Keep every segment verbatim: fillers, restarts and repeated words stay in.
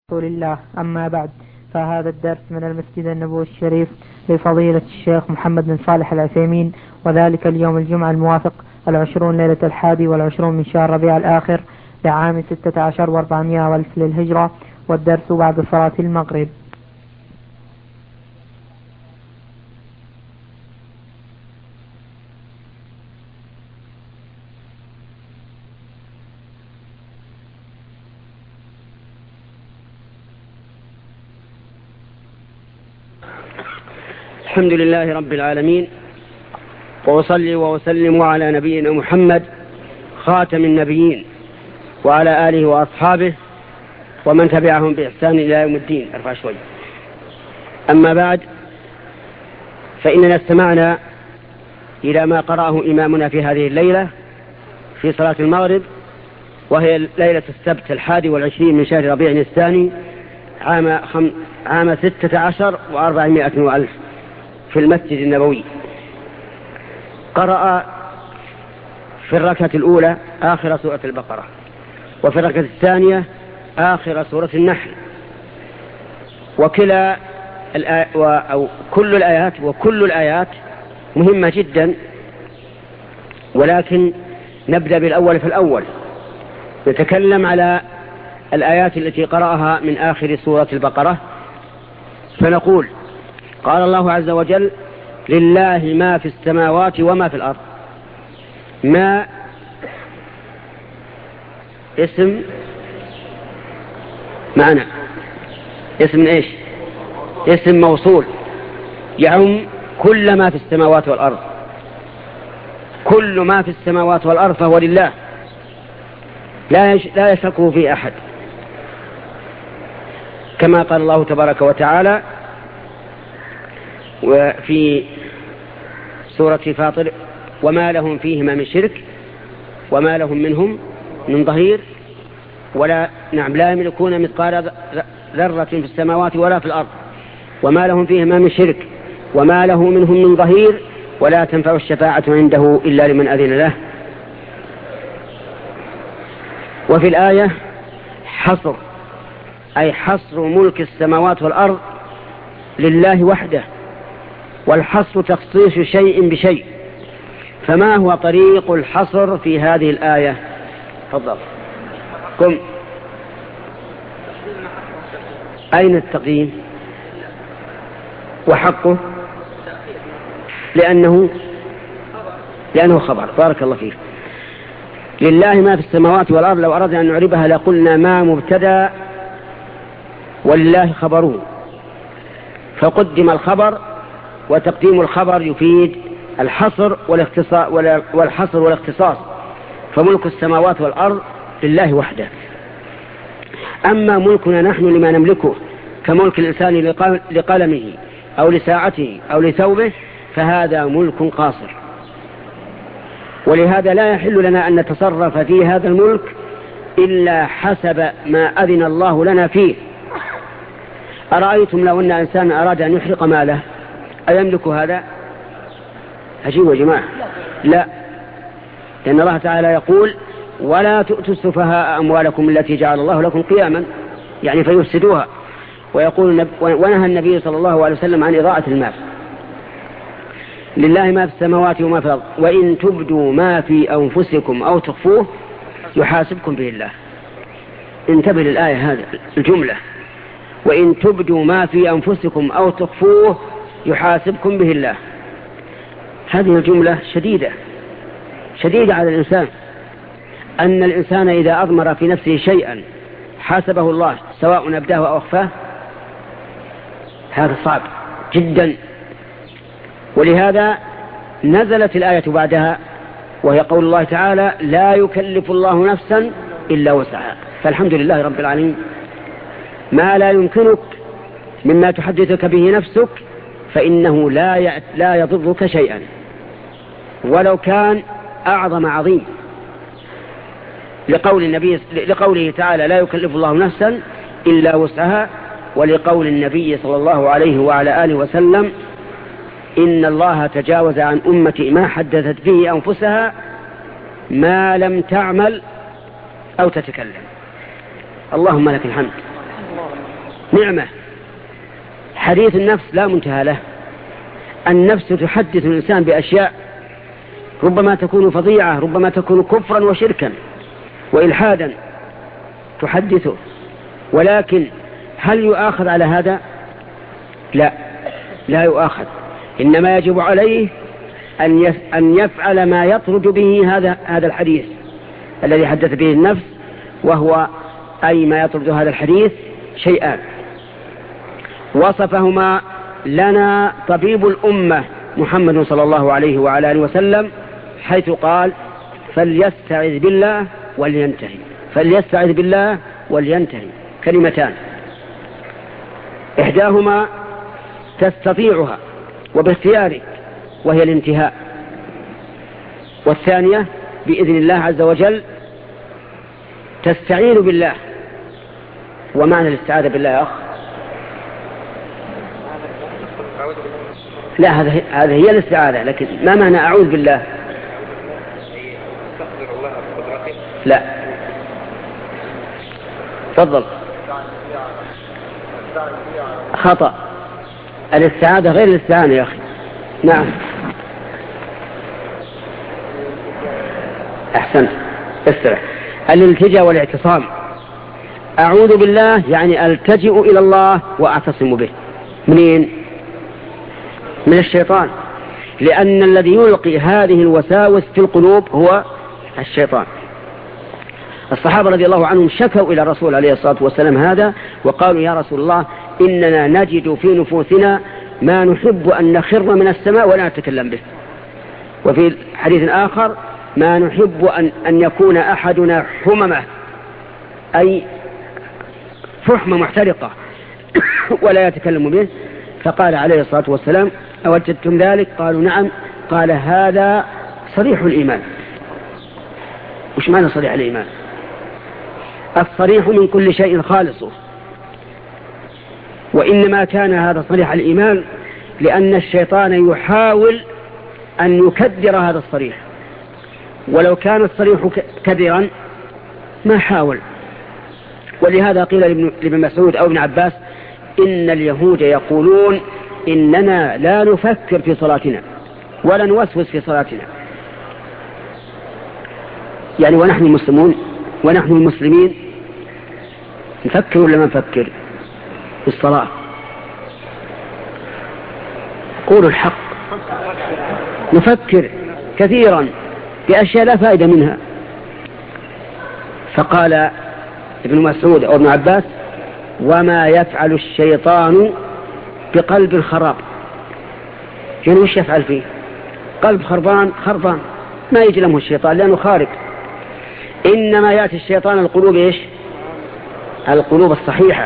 رسول الله. أما بعد، فهذا الدرس من المسجد النبوي الشريف لفضيلة الشيخ محمد بن صالح العثيمين، وذلك اليوم الجمعة الموافق العشرون ليلة الحادي والعشرون من شهر ربيع الآخر لعام ستة عشر واربعمائة والف للهجرة، والدرس بعد صلاة المغرب. الحمد لله رب العالمين، وأصلي وأسلم على نبينا محمد خاتم النبيين وعلى آله وأصحابه ومن تبعهم بإحسان إلى يوم الدين. ارفع شوي. أما بعد، فإننا استمعنا إلى ما قرأه إمامنا في هذه الليلة في صلاة المغرب، وهي ليلة السبت الحادي والعشرين من شهر ربيع الثاني عام, خم... عام ستة عشر وأربعمائة وألف في المسجد النبوي. قرأ في الركعة الأولى آخر سورة البقرة، وفي الركعة الثانية آخر سورة النحل، وكلا الآي... و... أو كل الآيات وكل الآيات مهمة جدا، ولكن نبدأ بالأول فالأول. نتكلم على الآيات التي قرأها من آخر سورة البقرة، فنقول: قال الله عز وجل: لله ما في السماوات وما في الأرض. ما اسم معنى اسم ايش؟ اسم موصول يعم كل ما في السماوات والأرض. كل ما في السماوات والأرض فهو لله، لا يش... لا يشركه فيه أحد، كما قال الله تبارك وتعالى وفي سورة فاطر: وما لهم فيهما من شرك وما لهم منهم من ظهير ولا نعم لا يملكون مثقال ذرة في السماوات ولا في الأرض وما لهم فيهما من شرك وما له منهم من ظهير ولا تنفع الشفاعة عنده إلا لمن أذن له. وفي الآية حصر، أي حصر ملك السماوات والأرض لله وحده، والحصر تخصيص شيء بشيء. فما هو طريق الحصر في هذه الآية؟ تفضل. قم. أين التقديم وحقه؟ لأنه لأنه خبر. بارك الله فيك. لله ما في السماوات والأرض، لو أردنا أن نعربها لقلنا ما مبتدأ ولله خبره، فقدم الخبر، وتقديم الخبر يفيد الحصر والاختصاص والحصر والاختصاص. فملك السماوات والأرض لله وحده. أما ملكنا نحن لما نملكه كملك الإنسان لقلمه أو لساعته أو لثوبه، فهذا ملك قاصر، ولهذا لا يحل لنا أن نتصرف في هذا الملك إلا حسب ما أذن الله لنا فيه. أرأيتم لو أن إنسان أراد أن يحرق ماله، أيملك هذا؟ أجيبوا يا جماعة، لا، لأن الله تعالى يقول: ولا تؤتوا السفهاء أموالكم التي جعل الله لكم قياما، يعني فيفسدوها. ويقول ونهى النبي صلى الله عليه وسلم عن إضاعة المال. لله ما في السماوات وما في الأرض، وإن تبدوا ما في أنفسكم أو تخفوه يحاسبكم به الله. انتبه للآية هذه الجملة: وإن تبدوا ما في أنفسكم أو تخفوه يحاسبكم به الله. هذه الجملة شديدة شديدة على الإنسان، أن الإنسان إذا أضمر في نفسه شيئا حاسبه الله سواء أبداه أو أخفاه، هذا صعب جدا. ولهذا نزلت الآية بعدها، وهي قول الله تعالى: لا يكلف الله نفسا إلا وسعها. فالحمد لله رب العالمين، ما لا يمكنك مما تحدثك به نفسك فإنه لا لا يضرك شيئا ولو كان أعظم عظيم، لقول النبي لقوله تعالى: لا يكلف الله نفسا إلا وسعها، ولقول النبي صلى الله عليه وعلى آله وسلم: إن الله تجاوز عن أمتي ما حدثت به أنفسها ما لم تعمل أو تتكلم. اللهم لك الحمد. نعمة. حديث النفس لا منتهى له. النفس تحدث الإنسان بأشياء ربما تكون فظيعة، ربما تكون كفرا وشركا وإلحادا تحدثه، ولكن هل يؤاخذ على هذا؟ لا، لا يؤاخذ. إنما يجب عليه أن يفعل ما يطرد به هذا هذا الحديث الذي حدث به النفس، وهو أي ما يطرد هذا الحديث شيئان وصفهما لنا طبيب الأمة محمد صلى الله عليه وعلى آله وسلم، حيث قال: فليستعذ بالله ولينتهي. فليستعذ بالله ولينتهي كلمتان، إحداهما تستطيعها وباختيارك وهي الانتهاء، والثانية بإذن الله عز وجل تستعين بالله. ومعنى الاستعاذة بالله يا أخ؟ لا، هذا هذا هي الاستعاذة، لكن ما معنى أعوذ بالله؟ لا، تفضل. خطأ، الاستعاذة غير الاستعانة يا أخي. نعم، أحسنت، استرح. الالتجاء والاعتصام. أعوذ بالله يعني ألتجئ إلى الله وأعتصم به. منين؟ من الشيطان، لأن الذي يلقي هذه الوساوس في القلوب هو الشيطان. الصحابة رضي الله عنهم شكوا إلى الرسول عليه الصلاة والسلام هذا، وقالوا: يا رسول الله، إننا نجد في نفوسنا ما نحب أن نخر من السماء ولا نتكلم به. وفي حديث آخر: ما نحب أن, أن يكون أحدنا حممة، أي فحمة محترقة ولا يتكلم به. فقال عليه الصلاة والسلام: أوجدتم ذلك؟ قالوا: نعم. قال: هذا صريح الإيمان. وش معنى صريح الإيمان؟ الصريح من كل شيء خالصه. وإنما كان هذا صريح الإيمان لأن الشيطان يحاول أن يكدر هذا الصريح، ولو كان الصريح كدرا ما حاول. ولهذا قيل لابن مسعود أو ابن عباس: إن اليهود يقولون إننا لا نفكر في صلاتنا ولا نوسوس في صلاتنا. يعني ونحن المسلمون ونحن المسلمين نفكر ولا ما نفكر في الصلاة؟ قولوا الحق، نفكر كثيرا بأشياء لا فائدة منها. فقال ابن مسعود أو ابن عباس: وما يفعل الشيطان بقلب خراب. يعني وش يفعل فيه؟ قلب خربان خربان ما يجلمه الشيطان لأنه خارق. إنما يأتي الشيطان القلوب إيش؟ القلوب الصحيحة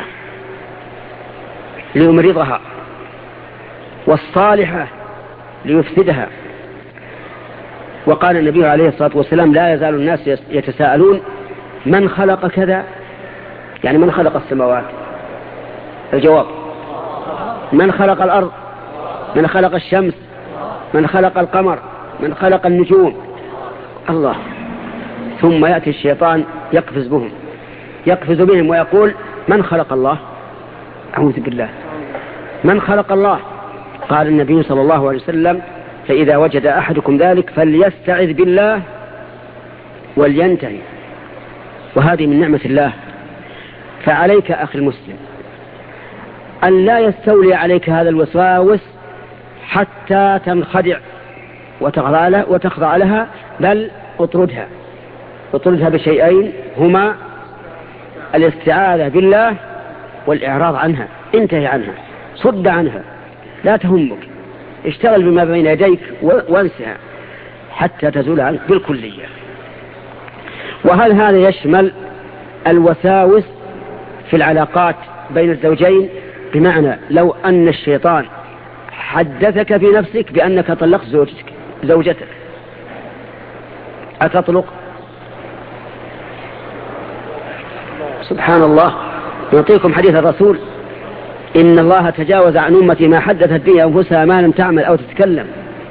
ليمرضها، والصالحة ليفسدها. وقال النبي عليه الصلاة والسلام: لا يزال الناس يتساءلون من خلق كذا، يعني من خلق السماوات؟ الجواب: من خلق الأرض؟ من خلق الشمس؟ من خلق القمر؟ من خلق النجوم؟ الله. ثم يأتي الشيطان يقفز بهم يقفز بهم ويقول: من خلق الله؟ أعوذ بالله، من خلق الله؟ قال النبي صلى الله عليه وسلم: فإذا وجد أحدكم ذلك فليستعذ بالله ولينتهي. وهذه من نعمة الله. فعليك أخي المسلم أن لا يستولي عليك هذا الوسواس حتى تنخدع وتخضع لها، بل اطردها اطردها بشيئين هما الاستعاذة بالله والإعراض عنها. انتهي عنها، صد عنها، لا تهمك، اشتغل بما بين يديك وانسها حتى تزول عنك بالكلية. وهل هذا يشمل الوساوس في العلاقات بين الزوجين؟ بمعنى لو أن الشيطان حدثك في نفسك بأنك طلقت زوجتك زوجتك أتطلق؟ سبحان الله. نعطيكم حديث الرسول: إن الله تجاوز عن أمتي ما حدثت به أنفسها ما لم تعمل أو تتكلم.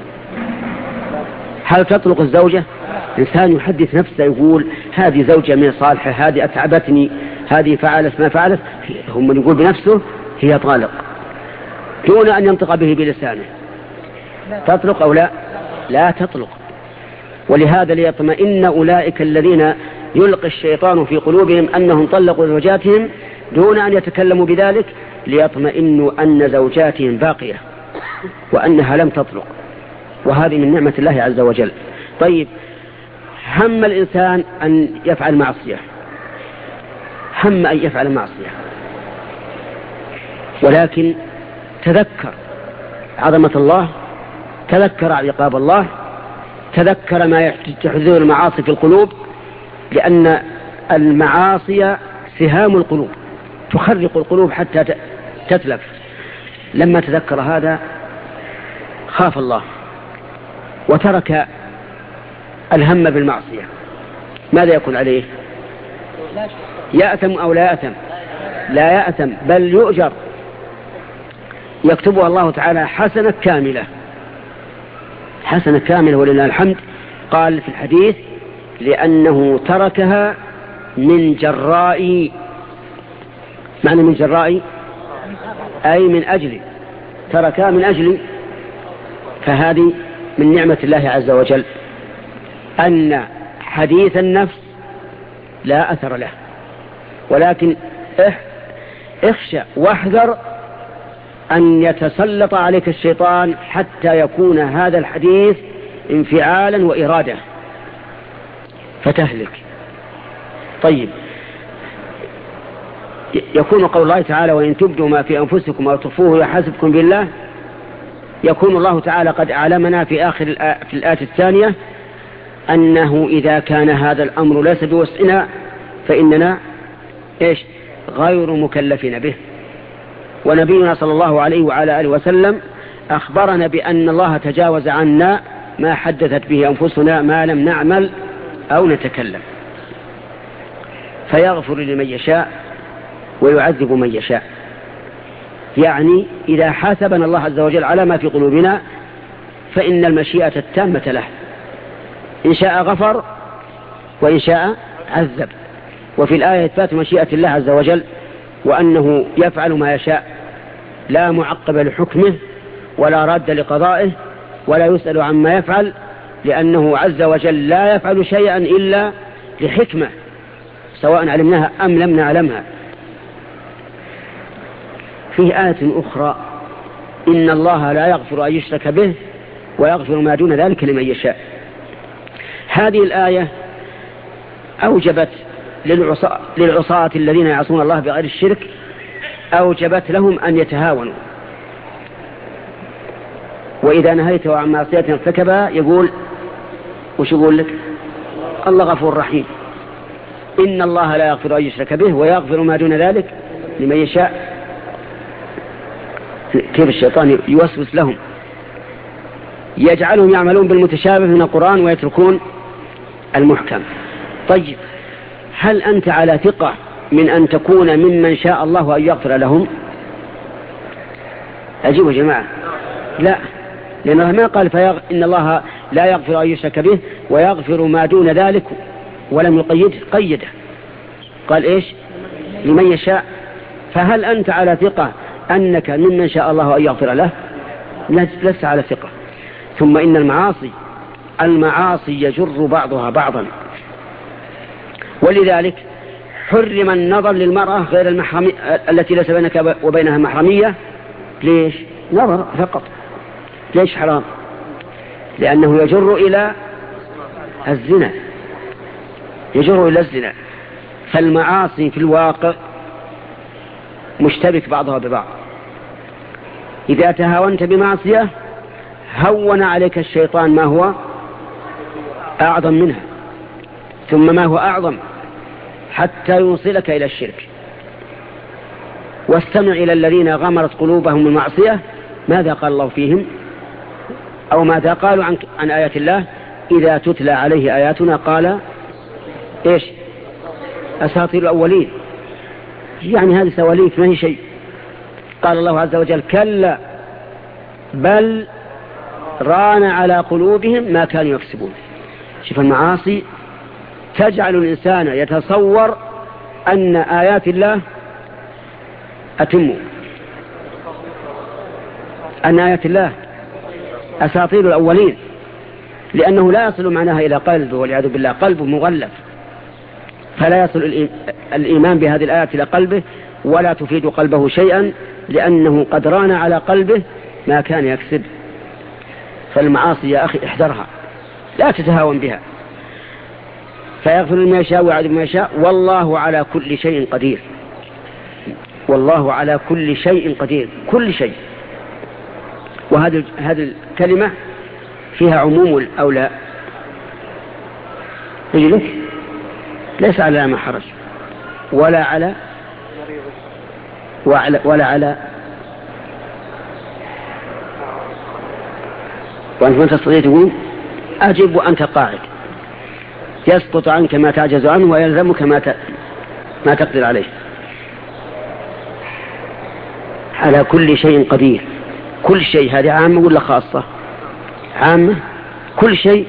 هل تطلق الزوجة؟ إنسان يحدث نفسه يقول: هذه زوجة من صالحة، هذه أتعبتني، هذه فعلت ما فعلت، هم من يقول بنفسه هي طالق دون أن ينطق به بلسانه. تطلق أو لا؟ لا تطلق. ولهذا ليطمئن أولئك الذين يلقي الشيطان في قلوبهم أنهم طلقوا زوجاتهم دون أن يتكلموا بذلك، ليطمئنوا أن زوجاتهم باقية وأنها لم تطلق، وهذه من نعمة الله عز وجل. طيب، هم الإنسان أن يفعل معصية، هم أن يفعل معصية، ولكن تذكر عظمة الله، تذكر عقاب الله، تذكر ما يحدث المعاصي في القلوب، لأن المعاصي سهام القلوب تخرق القلوب حتى تتلف. لما تذكر هذا خاف الله وترك الهم بالمعصية، ماذا يكون عليه؟ يأثم أو لا يأثم؟ لا يأثم، بل يؤجر، يكتبها الله تعالى حسنة كاملة، حسنة كاملة ولله الحمد. قال في الحديث: لأنه تركها من جراء، معنى من جراء أي من أجل، تركها من أجل. فهذه من نعمة الله عز وجل أن حديث النفس لا أثر له، ولكن اخشى واحذر أن يتسلط عليك الشيطان حتى يكون هذا الحديث انفعالا وإرادة فتهلك. طيب، يكون قول الله تعالى: وإن تبدوا ما في أنفسكم أو تخفوه يحاسبكم بالله. يكون الله تعالى قد أعلمنا في آخر في الآية الثانية أنه إذا كان هذا الأمر ليس بوسعنا فإننا إيش؟ غير مكلفين به. ونبينا صلى الله عليه وعلى آله وسلم أخبرنا بأن الله تجاوز عنا ما حدثت به أنفسنا ما لم نعمل أو نتكلم، فيغفر لمن يشاء ويعذب من يشاء. يعني إذا حاسبنا الله عز وجل على ما في قلوبنا فإن المشيئة التامة له، إن شاء غفر وإن شاء عذب. وفي الآية إثبات مشيئة الله عز وجل وأنه يفعل ما يشاء، لا معقب لحكمه ولا راد لقضائه ولا يسأل عما يفعل، لأنه عز وجل لا يفعل شيئا إلا لحكمة سواء علمناها أم لم نعلمها. في آية أخرى: إن الله لا يغفر أن يشرك به ويغفر ما دون ذلك لمن يشاء. هذه الآية أوجبت للعصاة, للعصاة الذين يعصون الله بغير الشرك، أوجبت لهم أن يتهاونوا. وإذا نهيته عن معصية ارتكبها يقول وش يقول لك؟ الله غفور رحيم. إن الله لا يغفر أن يشرك به ويغفر ما دون ذلك لمن يشاء. كيف الشيطان يوسوس لهم، يجعلهم يعملون بالمتشابه من القرآن ويتركون المحكم. طيب، هل أنت على ثقة من أن تكون ممن شاء الله أن يغفر لهم؟ أجيبوا يا جماعة، لا، لأنه ما قال فيغ... إن الله لا يغفر أن يشرك به ويغفر ما دون ذلك ولم يقيده، قيده قال إيش؟ لمن يشاء. فهل أنت على ثقة أنك ممن شاء الله أن يغفر له؟ لست على ثقة. ثم إن المعاصي المعاصي يجر بعضها بعضا، ولذلك حرم النظر للمرأة غير المحرمية التي ليس بينك وبينها محرمية. ليش؟ نظر فقط. ليش حرام؟ لأنه يجر إلى الزنا، يجر إلى الزنا. فالمعاصي في الواقع مشتبك بعضها ببعض. إذا تهاونت بمعصية هون عليك الشيطان ما هو أعظم منها، ثم ما هو أعظم، حتى يوصلك إلى الشرك. واستمع إلى الذين غمرت قلوبهم المعصية ماذا قال الله فيهم، أو ماذا قالوا عن, عن آيات الله: إذا تتلى عليه آياتنا قال إيش؟ أساطير الأولين. يعني هذه سواليف ما هي شيء. قال الله عز وجل: كلا بل ران على قلوبهم ما كانوا يكسبون. شوف، المعاصي تجعل الإنسان يتصور أن آيات الله أتم، أن آيات الله أساطير الأولين، لأنه لا يصل معناها إلى قلبه والعياذ بالله، قلبه مغلف، فلا يصل الإيمان بهذه الآيات إلى قلبه ولا تفيد قلبه شيئا، لأنه قد ران على قلبه ما كان يكسب. فالمعاصي يا أخي احذرها، لا تتهاون بها. فيغفر لمن يشاء ويعذب من يشاء، والله على كل شيء قدير. والله على كل شيء قدير، كل شيء. وهذه هذه الكلمة فيها عموم أو لا؟ يجي لك ليس على ما حرج ولا على وعلى ولا على وأنت ما تستطيع تقول أجب وأنت قاعد، يسقط عنك ما تعجز عنه ويلزمك ما ما تقدر عليه. على كل شيء قدير، كل شيء. هذه عامة ولا خاصة؟ عامة، كل شيء.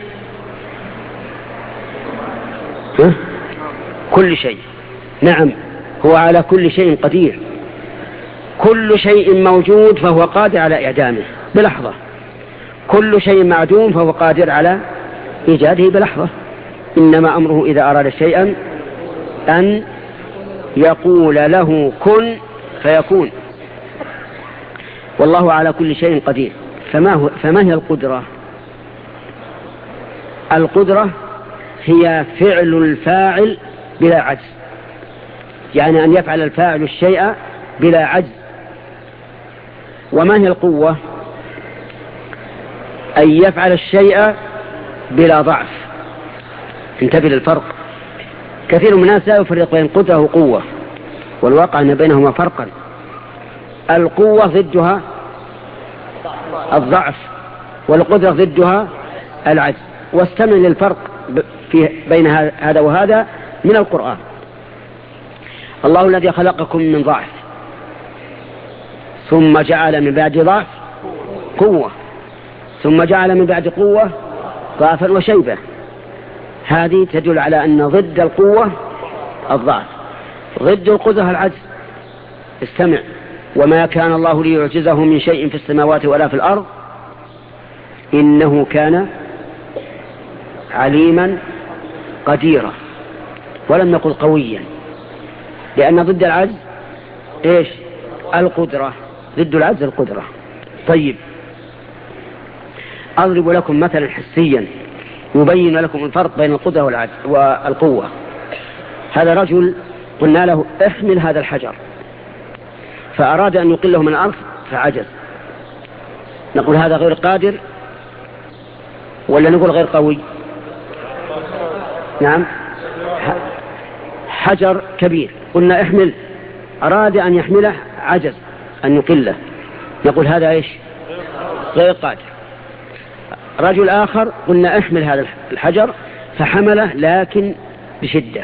ها؟ كل شيء، نعم، هو على كل شيء قدير. كل شيء موجود فهو قادر على إعدامه بلحظة، كل شيء معدوم فهو قادر على إيجاده بلحظة. إنما أمره إذا أراد شيئا أن يقول له كن فيكون. والله على كل شيء قدير. فما, هو فما هي القدرة؟ القدرة هي فعل الفاعل بلا عجز، يعني أن يفعل الفاعل الشيء بلا عجز. وما هي القوة؟ أن يفعل الشيء بلا ضعف. انتبه للفرق، كثير من الناس لا يفرق بين قدرة وقوة، والواقع أن بينهما فرقا. القوة ضدها الضعف، والقدرة ضدها العجز. واستمع للفرق في بين هذا وهذا من القرآن. الله الذي خلقكم من ضعف ثم جعل من بعد ضعف قوة ثم جعل من بعد قوة ضعفا وشيبة. هذه تدل على أن ضد القوة الضعف، ضد القدرة العجز. استمع: وما كان الله ليعجزه من شيء في السماوات ولا في الأرض إنه كان عليما قديرا. ولم نقل قويا، لأن ضد العجز إيش؟ القدرة. ضد العجز القدرة. طيب، أضرب لكم مثلا حسيا يبين لكم الفرق بين القدرة والعجز والقوة. هذا رجل قلنا له احمل هذا الحجر، فأراد أن يقله من الأرض فعجز. نقول هذا غير قادر ولا نقول غير قوي؟ نعم، حجر كبير قلنا احمل، أراد أن يحمله عجز أن يقله، نقول هذا إيش؟ غير قادر. رجل آخر قلنا احمل هذا الحجر فحمله لكن بشدة،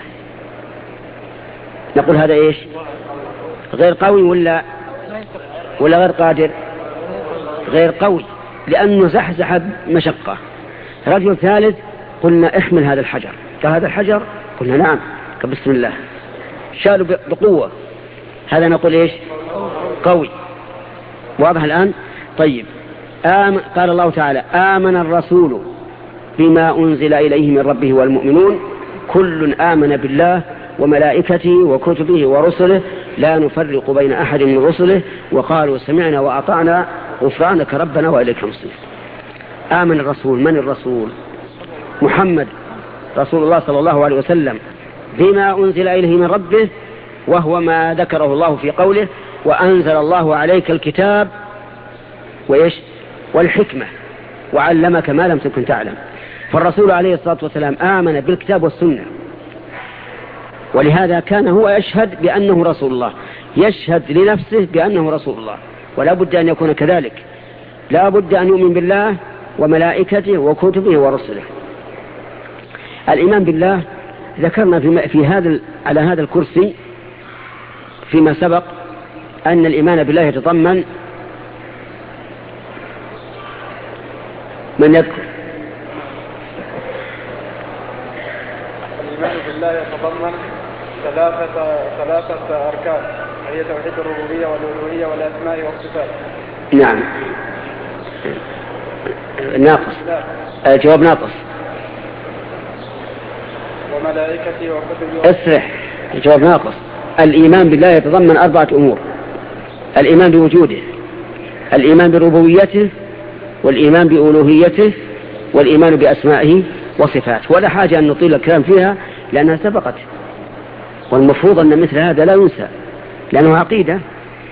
نقول هذا إيش؟ غير قوي ولا ولا غير قادر؟ غير قوي، لأنه زحزح بمشقة. رجل ثالث قلنا احمل هذا الحجر، كهذا الحجر قلنا نعم بسم الله، شالوا بقوة، هذا نقول إيش؟ قوي. واضح الآن؟ طيب، آمن. قال الله تعالى: آمن الرسول بما أنزل إليه من ربه والمؤمنون كل آمن بالله وملائكته وكتبه ورسله لا نفرق بين أحد من رسله وقالوا سمعنا وأطعنا غفرانك ربنا وإليك المصير. آمن الرسول. من الرسول؟ محمد رسول الله صلى الله عليه وسلم بما أنزل إليه من ربه، وهو ما ذكره الله في قوله: وأنزل الله عليك الكتاب وإيش؟ والحكمة وعلمك ما لم تكن تعلم. فالرسول عليه الصلاة والسلام آمن بالكتاب والسنة، ولهذا كان هو يشهد بأنه رسول الله، يشهد لنفسه بأنه رسول الله، ولا بد أن يكون كذلك. لا بد أن يؤمن بالله وملائكته وكتبه ورسله. الإيمان بالله ذكرنا في, في هذا على هذا الكرسي فيما سبق أن الإيمان بالله يتضمن من يذكر الإيمان بالله يتضمن ثلاثة ثلاثة أركان، هي توحيد الربوبية والألوهية والأسماء والصفات. نعم. ناقص. الجواب ناقص. وملائكته وكتبه. اسرح. الجواب ناقص. الإيمان بالله يتضمن أربعة أمور: الإيمان بوجوده، الإيمان بربوبيته، والإيمان بألوهيته، والإيمان بأسمائه وصفاته. ولا حاجة أن نطيل الكلام فيها لأنها سبقت، والمفروض أن مثل هذا لا ينسى لأنه عقيدة.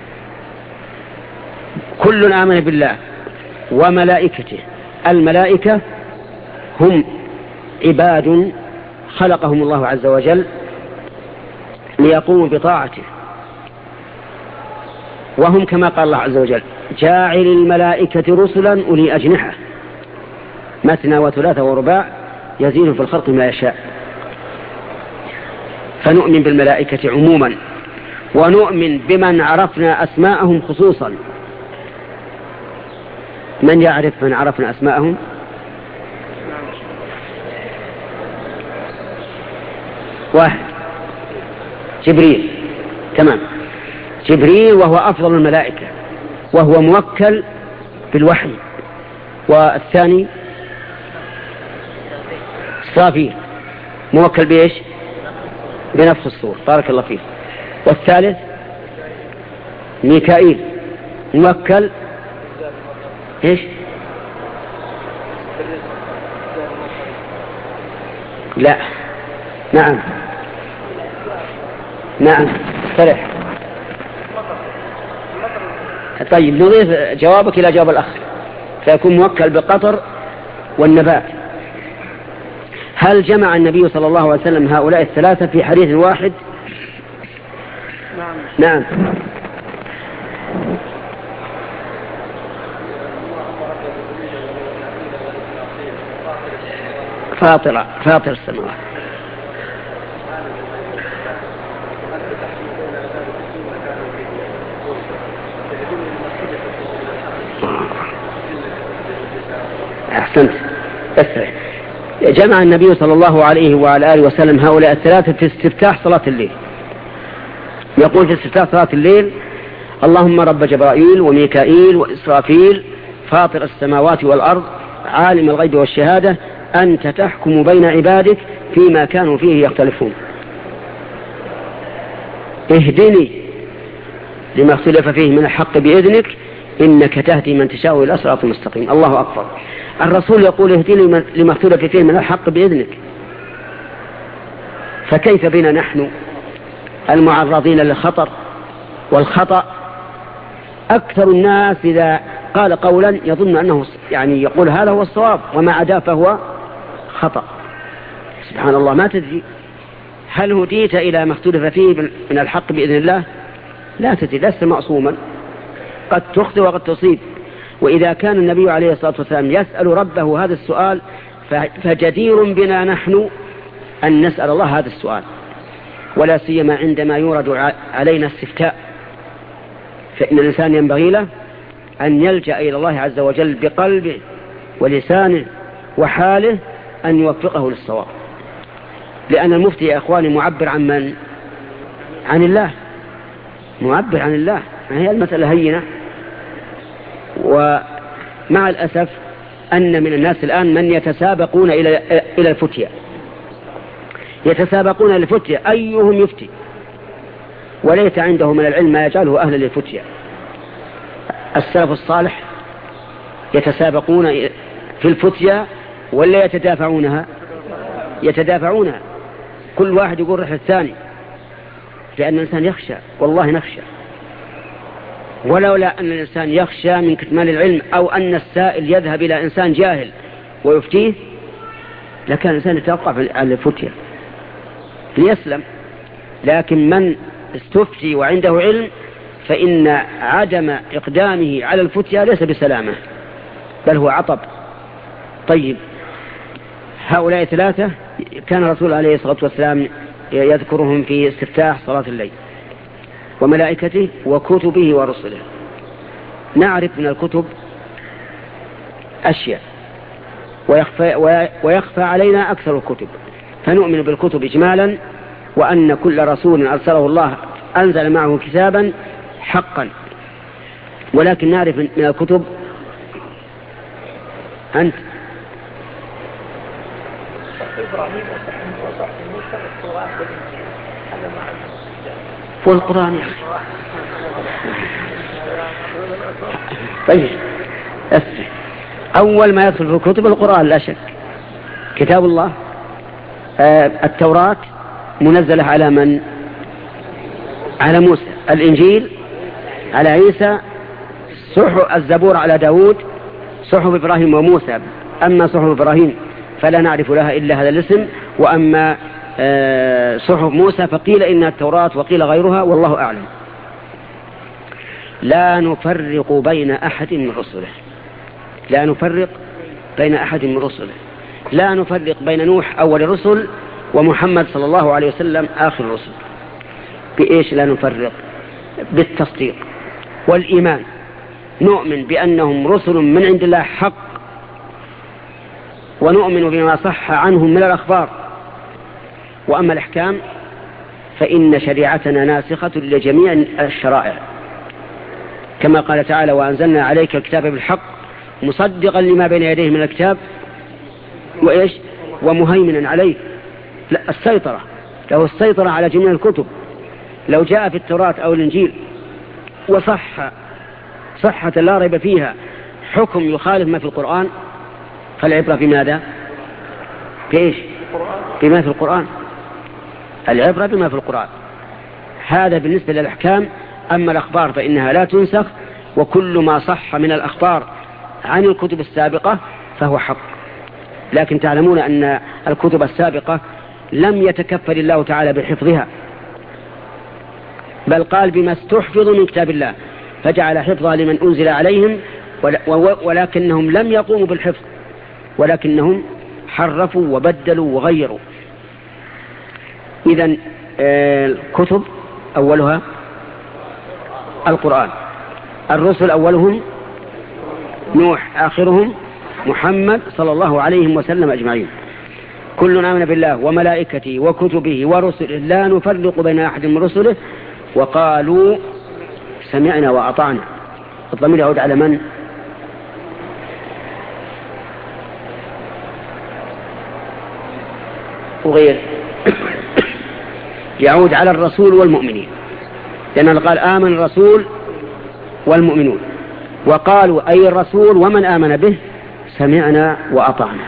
كل آمن بالله وملائكته. الملائكة هم عباد خلقهم الله عز وجل ليقوموا بطاعته، وهم كما قال الله عز وجل: جاعل الملائكة رسلا أولي أجنحة مثنى وثلاثة ورباع يزيد في الخلق ما يشاء. فنؤمن بالملائكة عموما، ونؤمن بمن عرفنا أسماءهم خصوصا. من يعرف من عرفنا أسماءهم؟ واحد: جبريل. تمام. جبريل وهو أفضل الملائكة، وهو موكل بالوحي. والثاني إسرافيل، موكل بإيش؟ بنفس الصور. بارك الله فيه. والثالث ميكائيل، موكل إيش؟ لا. نعم نعم صرح. طيب نضيف جوابك إلى جواب الأخ، فيكون موكل بالقطر والنبات. هل جمع النبي صلى الله عليه وسلم هؤلاء الثلاثة في حديث واحد؟ نعم. نعم. فاطر فاطر السماوات. أحسنت. أسرع. جمع النبي صلى الله عليه وعلى آله وسلم هؤلاء الثلاثة في استفتاح صلاة الليل. يقول في استفتاح صلاة الليل: اللهم رب جبرائيل وميكائيل وإسرافيل فاطر السماوات والأرض عالم الغيب والشهادة أنت تحكم بين عبادك فيما كانوا فيه يختلفون، اهدني لما اختلف فيه من الحق بإذنك إنك تهدي من تشاء إلى صراط مستقيم. الله أكبر. الرسول يقول اهدني لما اختلف فيه من الحق بإذنك، فكيف بنا نحن المعرضين للخطر والخطأ؟ أكثر الناس إذا قال قولا يظن أنه يعني يقول هذا هو الصواب، وما عداه فهو خطأ. سبحان الله، ما تدري هل هديت إلى ما اختلف فيه من الحق بإذن الله؟ لا تدري، لست معصوما، قد تخطئ وقد تصيب. وإذا كان النبي عليه الصلاة والسلام يسأل ربه هذا السؤال فجدير بنا نحن أن نسأل الله هذا السؤال، ولا سيما عندما يورد علينا استفتاء، فإن الإنسان ينبغي له أن يلجأ إلى الله عز وجل بقلبه ولسانه وحاله أن يوفقه للصواب. لأن المفتي يا أخواني معبر عن من؟ عن الله، معبر عن الله. ما هي المسألة هينة؟ ومع الأسف أن من الناس الآن من يتسابقون إلى إلى الفتية، يتسابقون إلى الفتية أيهم يفتي، وليس عنده من العلم ما يجعله أهلا للفتية. السلف الصالح يتسابقون في الفتية ولا يتدافعونها؟ يتدافعونها، كل واحد يقول رح الثاني، لأن الإنسان يخشى، والله نخشى. ولولا أن الإنسان يخشى من كتمان العلم أو أن السائل يذهب إلى إنسان جاهل ويفتيه لكان الإنسان يتوقع على الفتية ليسلم. لكن من استفتي وعنده علم فإن عدم إقدامه على الفتية ليس بسلامة، بل هو عطب. طيب، هؤلاء ثلاثة كان الرسول عليه الصلاة والسلام يذكرهم في استفتاح صلاة الليل: وملائكته وكتبه ورسله. نعرف من الكتب أشياء ويخفى, ويخفى علينا أكثر الكتب، فنؤمن بالكتب إجمالا وأن كل رسول أرسله الله أنزل معه كتابا حقا. ولكن نعرف من الكتب أنت والقرآن يا أخي. طيب أول ما يدخل في الكتب القرآن لا شك، كتاب الله. آه التوراة منزلة على من؟ على موسى. الإنجيل على عيسى. صحف الزبور على داود. صحف إبراهيم وموسى. أما صحف إبراهيم فلا نعرف لها إلا هذا الاسم، وأما آه صحف موسى فقيل إنها التوراة وقيل غيرها، والله أعلم. لا نفرق بين أحد من رسله. لا نفرق بين أحد من رسله. لا نفرق بين نوح أول الرسل ومحمد صلى الله عليه وسلم آخر الرسل. بإيش لا نفرق؟ بالتصديق والإيمان. نؤمن بأنهم رسل من عند الله حق، ونؤمن بما صح عنهم من الأخبار. وأما الأحكام فإن شريعتنا ناسخة لجميع الشرائع، كما قال تعالى: وأنزلنا عليك الكتاب بالحق مصدقا لما بين يديه من الكتاب وإيش ومهيمنا عليه. لا، السيطرة له السيطرة على جميع الكتب. لو جاء في التوراة أو الإنجيل وصح صحة لا ريب فيها حكم يخالف ما في القرآن، فالعبرة بماذا؟ بإيش؟ بما في القرآن. العبرة بما في القرآن. هذا بالنسبة للأحكام. أما الأخبار فإنها لا تنسخ، وكل ما صح من الأخبار عن الكتب السابقة فهو حق. لكن تعلمون أن الكتب السابقة لم يتكفل الله تعالى بحفظها، بل قال بما استحفظوا من كتاب الله، فجعل حفظها لمن أنزل عليهم، ولكنهم لم يقوموا بالحفظ، ولكنهم حرفوا وبدلوا وغيروا. إذن الكتب أولها القرآن. الرسل أولهم نوح، آخرهم محمد صلى الله عليه وسلم أجمعين. كلنا آمن بالله وملائكته وكتبه ورسله لا نفرق بين أحد من رسله وقالوا سمعنا وأطعنا. الضمير يعود على من؟ وغير يعود على الرسول والمؤمنين، لأنه قال آمن الرسول والمؤمنون، وقالوا أي الرسول ومن آمن به سمعنا وأطعنا.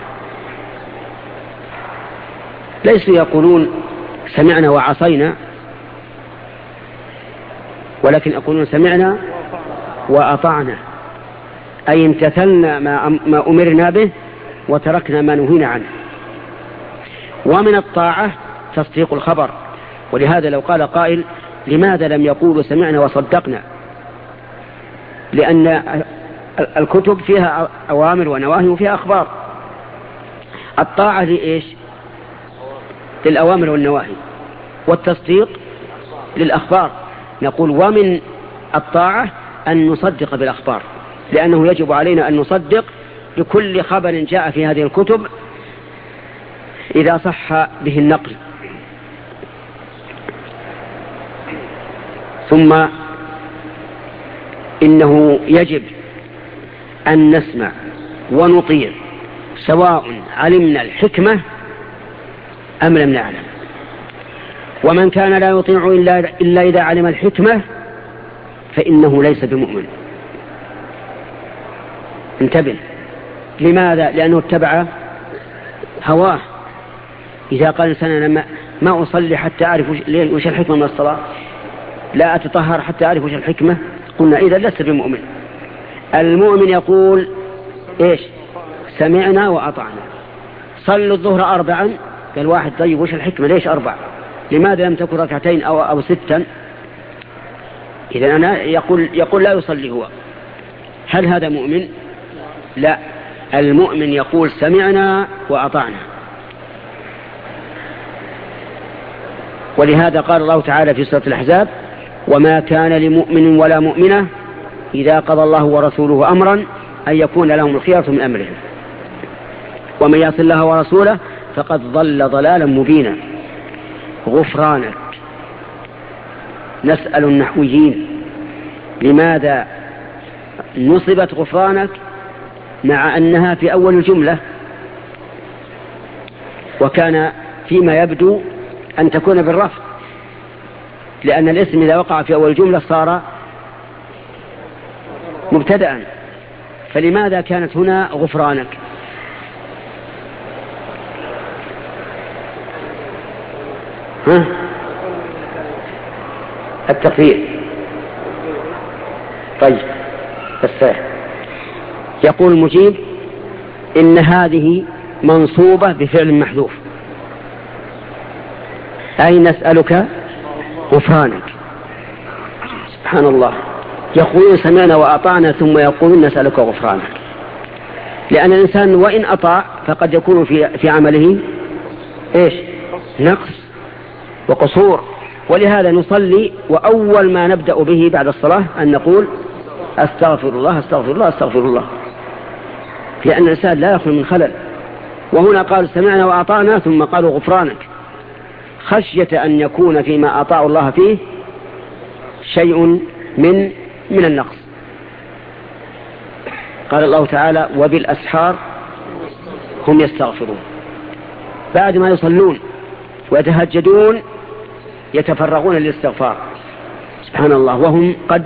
ليسوا يقولون سمعنا وعصينا، ولكن يقولون سمعنا وأطعنا، أي امتثلنا ما أمرنا به وتركنا ما نهينا عنه. ومن الطاعة تصديق الخبر. ولهذا لو قال قائل لماذا لم يقولوا سمعنا وصدقنا؟ لأن الكتب فيها أوامر ونواهي وفيها أخبار. الطاعة لإيش؟ للأوامر والنواهي، والتصديق للأخبار. نقول ومن الطاعة أن نصدق بالأخبار، لأنه يجب علينا أن نصدق بكل خبر جاء في هذه الكتب إذا صح به النقل. ثم إنه يجب أن نسمع ونطيع سواء علمنا الحكمة أم لم نعلم. ومن كان لا يطيع إلا, إلا إذا علم الحكمة فإنه ليس بمؤمن. انتبه. لماذا؟ لأنه اتبع هواه. إذا قال إنسان أنا ما أصلي حتى أعرف وش الحكمة من الصلاة، لا أتطهر حتى أعرف وش الحكمة، قلنا إذا لست بمؤمن. المؤمن يقول إيش؟ سمعنا وأطعنا. صلوا الظهر أربعا، قال واحد طيب وش الحكمة؟ ليش أربع؟ لماذا لم تكن ركعتين أو, أو ستا؟ إذا أنا يقول, يقول لا يصلي هو. هل هذا مؤمن؟ لا. المؤمن يقول سمعنا وأطعنا. ولهذا قال الله تعالى في سورة الأحزاب وما كان لمؤمن ولا مؤمنة إذا قضى الله ورسوله أمرا أن يكون لهم الخيرة من أمرهم ومن يعص الله ورسوله فقد ضل ضلالا مبينا. غفرانك. نسأل النحويين لماذا نصبت غفرانك مع أنها في أول الجملة، وكان فيما يبدو أن تكون بالرفع، لأن الاسم إذا وقع في أول الجملة صار مبتدأ، فلماذا كانت هنا غفرانك؟ ها؟ التقدير. طيب بس يقول المجيب إن هذه منصوبة بفعل محذوف، أي نسألك غفرانك. سبحان الله، يقولون سمعنا وأطعنا ثم يقولون نسألك غفرانك، لأن الإنسان وإن أطاع فقد يكون في في عمله إيش؟ نقص وقصور، ولهذا نصلي وأول ما نبدأ به بعد الصلاة أن نقول أستغفر الله أستغفر الله أستغفر الله، لأن الإنسان لا يخلو من خلل. وهنا قال سمعنا وأطعنا ثم قالوا غفرانك، خشية أن يكون فيما أطاعوا الله فيه شيء من من النقص. قال الله تعالى وبالأسحار هم يستغفرون، بعد ما يصلون ويتهجدون يتفرغون للاستغفار. سبحان الله، وهم قد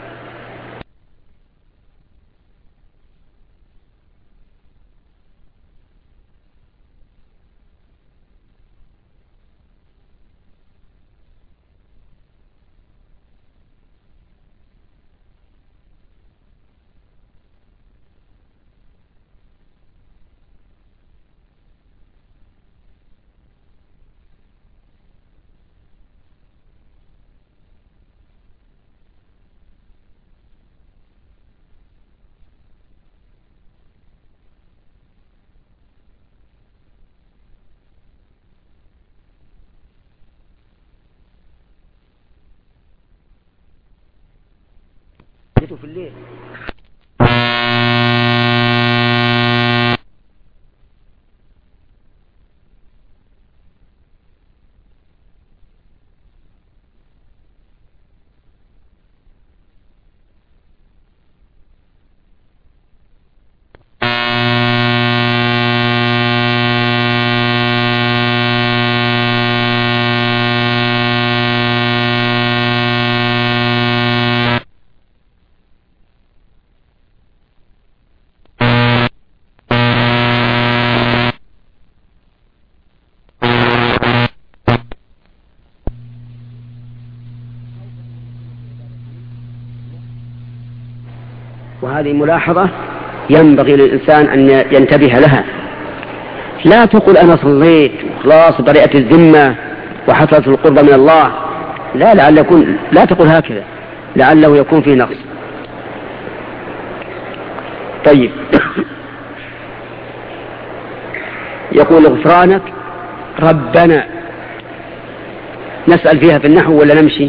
في الليل. وهذه ملاحظة ينبغي للإنسان أن ينتبه لها. لا تقول أنا صليت وخلاص برئت الذمة وحصلت القرب من الله، لا لعل يكون، لا تقول هكذا، لعله يكون فيه نقص. طيب يقول غفرانك ربنا، نسأل فيها في النحو ولا نمشي؟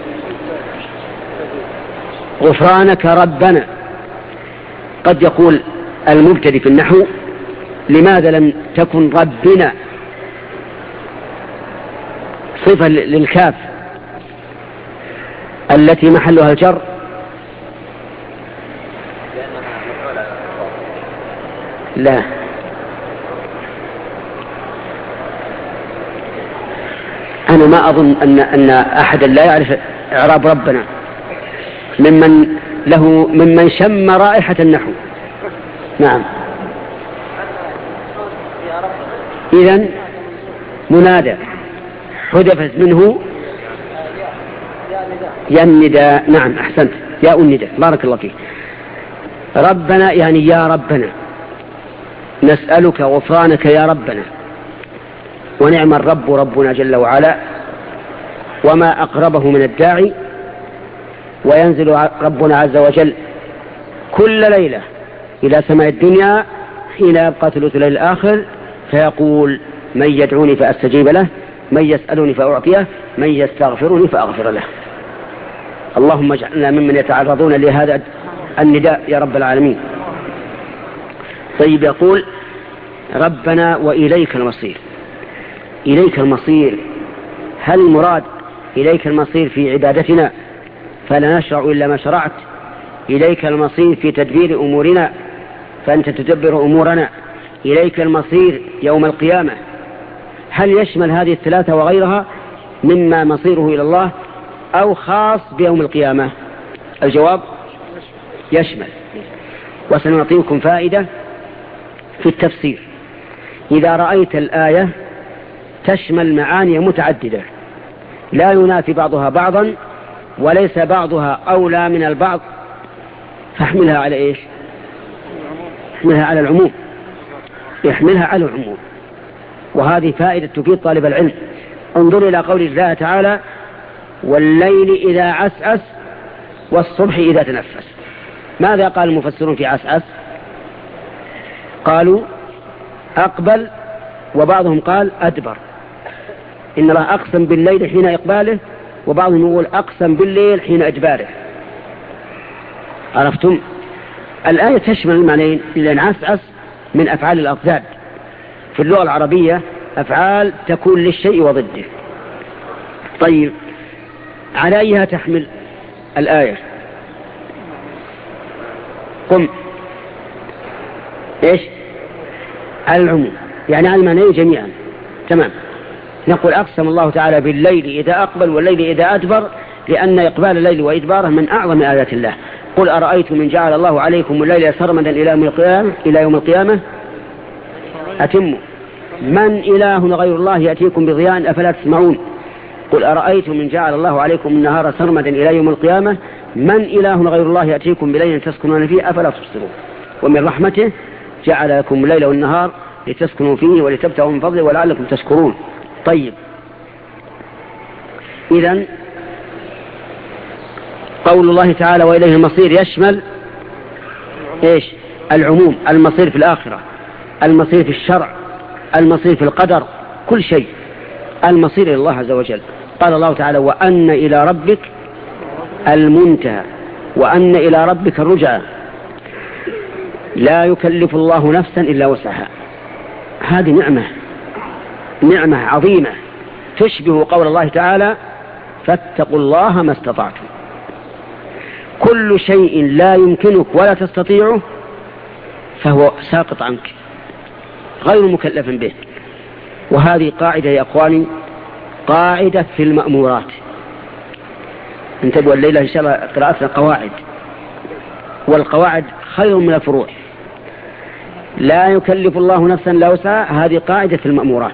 غفرانك ربنا. قد يقول المبتدئ في النحو لماذا لم تكن ربنا صفة للكاف التي محلها الجر؟ لا، أنا ما أظن أن أن أحدا لا يعرف إعراب ربنا ممن له ممن شم رائحة النحو. نعم، إذن منادى حذفت منه يا النداء. نعم أحسنت، يا النداء، بارك الله فيك. ربنا يعني يا ربنا، نسألك غفرانك يا ربنا. ونعم الرب ربنا جل وعلا، وما أقربه من الداعي. وينزل ربنا عز وجل كل ليلة إلى سماء الدنيا حين يبقى ثلث الليل الآخر فيقول من يدعوني فأستجيب له، من يسألني فأعطيه، من يستغفرني فأغفر له. اللهم اجعلنا ممن يتعرضون لهذا النداء يا رب العالمين. طيب يقول ربنا وإليك المصير. إليك المصير هل المراد إليك المصير في عبادتنا فلا نشرع إلا ما شرعت؟ إليك المصير في تدبير أمورنا فأنت تدبر أمورنا؟ إليك المصير يوم القيامة؟ هل يشمل هذه الثلاثة وغيرها مما مصيره إلى الله أو خاص بيوم القيامة؟ الجواب يشمل. وسنعطيكم فائدة في التفسير. إذا رأيت الآية تشمل معاني متعددة لا ينافي بعضها بعضا وليس بعضها أولى من البعض فاحملها على إيش؟ احملها على العموم، احملها على العموم. وهذه فائدة تفيد طالب العلم. انظر إلى قول الله تعالى: والليل إذا عسعس والصبح إذا تنفس. ماذا قال المفسرون في عسعس؟ قالوا أقبل، وبعضهم قال أدبر. إن الله أقسم بالليل حين إقباله، وبعضهم يقول أقسم بالليل حين إدباره. عرفتم؟ الآية تشمل المعنيين، لأن عسعس من أفعال الأضداد في اللغة العربية، أفعال تكون للشيء وضده. طيب، على أيها تحمل الآية؟ قم إيش؟ على العموم، يعني على المعنيين جميعا. تمام. نقول أقسم الله تعالى بالليل إذا أقبل والليل إذا أدبر، لأن إقبال الليل وإدباره من أعظم آيات الله. قل أرأيتم من جعل الله عليكم الليل سرمدا إلى يوم القيامة إلى يوم القيامة أتموا من إله غير الله يأتيكم بضياء أفلا تسمعون. قل أرأيتم من جعل الله عليكم النهار سرمدا إلى يوم القيامة من إله غير الله يأتيكم بليل تسكنون فيه أفلا تبصرون. ومن رحمته جعل لكم الليل والنهار لتسكنوا فيه ولتبتغوا من فضله ولعلكم تشكرون. طيب، إذن قول الله تعالى وإليه المصير يشمل إيش؟ العموم، المصير في الآخرة، المصير في الشرع، المصير في القدر، كل شيء المصير إلى الله عز وجل. قال الله تعالى: وأن إلى ربك المنتهى وأن إلى ربك الرجعى لا يكلف الله نفسا إلا وسعها. هذه نعمة نعمة عظيمة تشبه قول الله تعالى: فاتقوا الله ما استطعتم. كل شيء لا يمكنك ولا تستطيعه فهو ساقط عنك غير مكلف به. وهذه قاعدة يا أخواني، قاعدة في المأمورات. انتبهوا الليلة إن شاء الله قراءتنا قواعد، والقواعد خير من الفروع. لا يكلف الله نفسا إلا وسعها، هذه قاعدة في المأمورات.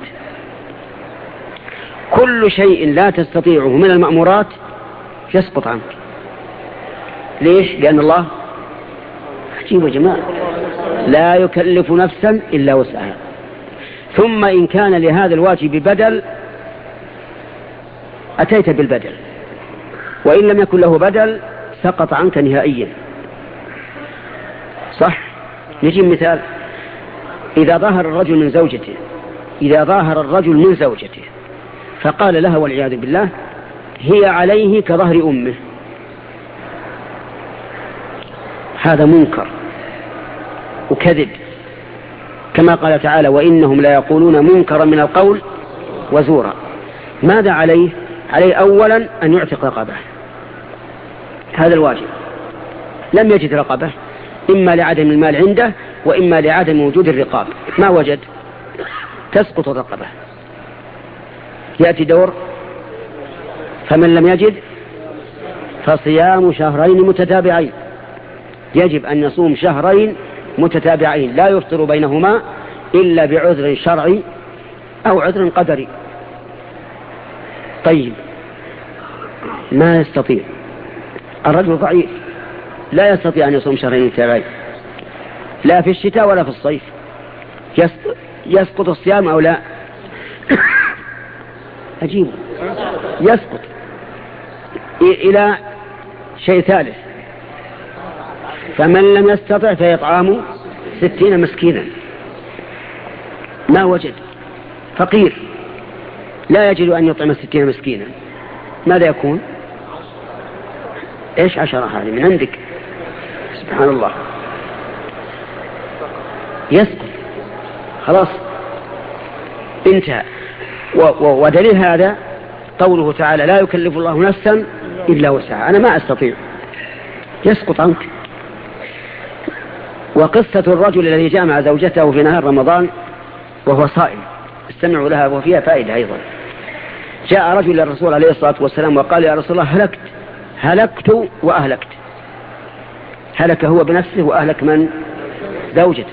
كل شيء لا تستطيعه من المأمورات يسقط عنك. ليش؟ لأن الله عجيب يا جماعة، لا يكلف نفسا إلا وسعها. ثم إن كان لهذا الواجب بدل أتيت بالبدل، وإن لم يكن له بدل سقط عنك نهائيا. صح؟ نجي مثال: إذا ظهر الرجل من زوجته إذا ظهر الرجل من زوجته فقال لها والعياذ بالله: هي عليه كظهر أمه، هذا منكر وكذب، كما قال تعالى: وإنهم لا يقولون منكرا من القول وزورا. ماذا عليه؟ عليه أولا أن يعتق رقبه، هذا الواجب. لم يجد رقبه، إما لعدم المال عنده وإما لعدم وجود الرقاب، ما وجد تسقط الرقبة. يأتي دور: فمن لم يجد فصيام شهرين متتابعين. يجب أن يصوم شهرين متتابعين لا يفطر بينهما إلا بعذر شرعي أو عذر قدري. طيب، ما يستطيع الرجل ضعيف، لا يستطيع أن يصوم شهرين متتابعين لا في الشتاء ولا في الصيف، يسقط الصيام أو لا؟ عجيب، يسقط. إلى شيء ثالث: فمن لم يستطع فيطعام ستين مسكينا. ما وجد، فقير لا يجد أن يطعم ستين مسكينا، ماذا يكون؟ إيش عشرة؟ هذه من عندك، سبحان الله. يسقط، خلاص انتهى. ودليل هذا قوله تعالى لا يكلف الله نفسا إلا وسعها، أنا ما أستطيع، يسقط عنك. وقصة الرجل الذي جامع زوجته في نهار رمضان وهو صائم، استمعوا لها وفيها فائدة أيضا. جاء رجل للرسول عليه الصلاة والسلام وقال يا رسول الله هلكت هلكت وأهلكت. هلك هو بنفسه وأهلك من؟ زوجته.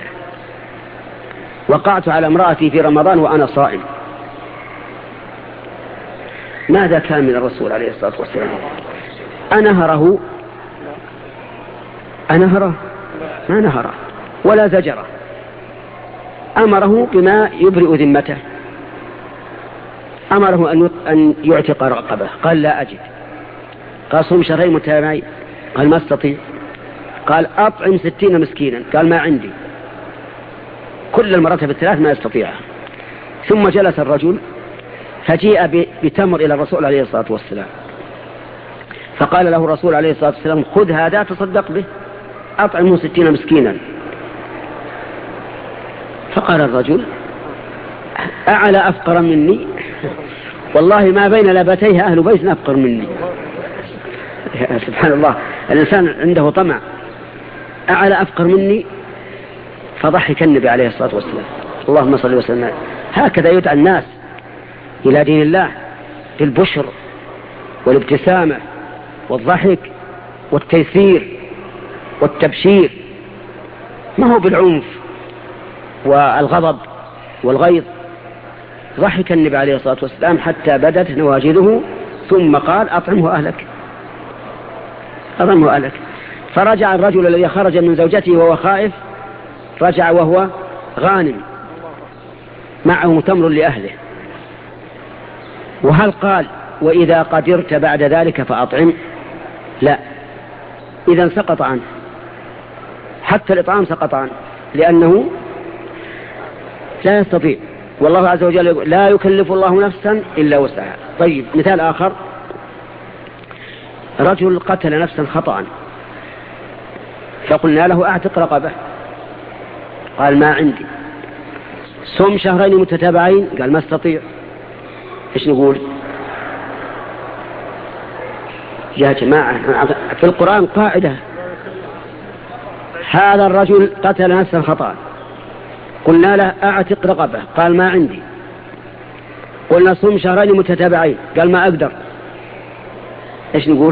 وقعت على امرأتي في رمضان وأنا صائم. ماذا كان من الرسول عليه الصلاة والسلام؟ أنهره أنهره ما نهره ولا زجره، أمره بما يبرئ ذمته، أمره أن يعتق رقبة، قال لا أجد. قال صوم شهرين متتابعين، قال ما استطيع. قال أطعم ستين مسكينا، قال ما عندي. كل المراتب الثلاث ما يستطيعها. ثم جلس الرجل فجيء بتمر إلى الرسول عليه الصلاة والسلام، فقال له الرسول عليه الصلاة والسلام خذ هذا تصدق به، أطعمه ستين مسكينا. فقال الرجل أعلى أفقر مني، والله ما بين لبتيه أهل بيت أفقر مني. سبحان الله، الإنسان عنده طمع. أعلى أفقر مني. فضحك النبي عليه الصلاة والسلام. اللهم صل وسلم. هكذا يدعى الناس إلى دين الله، بالبشر والابتسامة والضحك والتيسير والتبشير، ما هو بالعنف والغضب والغيظ. ضحك النبي عليه الصلاة والسلام حتى بدت نواجذه، ثم قال أطعمه أهلك أطعمه أهلك. فرجع الرجل الذي خرج من زوجته وهو خائف، رجع وهو غانم معه تمر لأهله. وهل قال وإذا قدرت بعد ذلك فأطعم؟ لا، إذا سقط عنه، حتى الإطعام سقط عنه، لأنه لا يستطيع. والله عز وجل يقول لا يكلف الله نفسا إلا وسعها. طيب، مثال آخر، رجل قتل نفسا خطأ، فقلنا له أعتق رقبة، قال ما عندي. صم شهرين متتابعين، قال ما استطيع. إيش نقول؟ يا جماعة في القرآن قاعدة، هذا الرجل قتل نفسا خطأ، قلنا له أعتق رقبة، قال ما عندي. قلنا صم شهرين متتابعين، قال ما أقدر. إيش نقول؟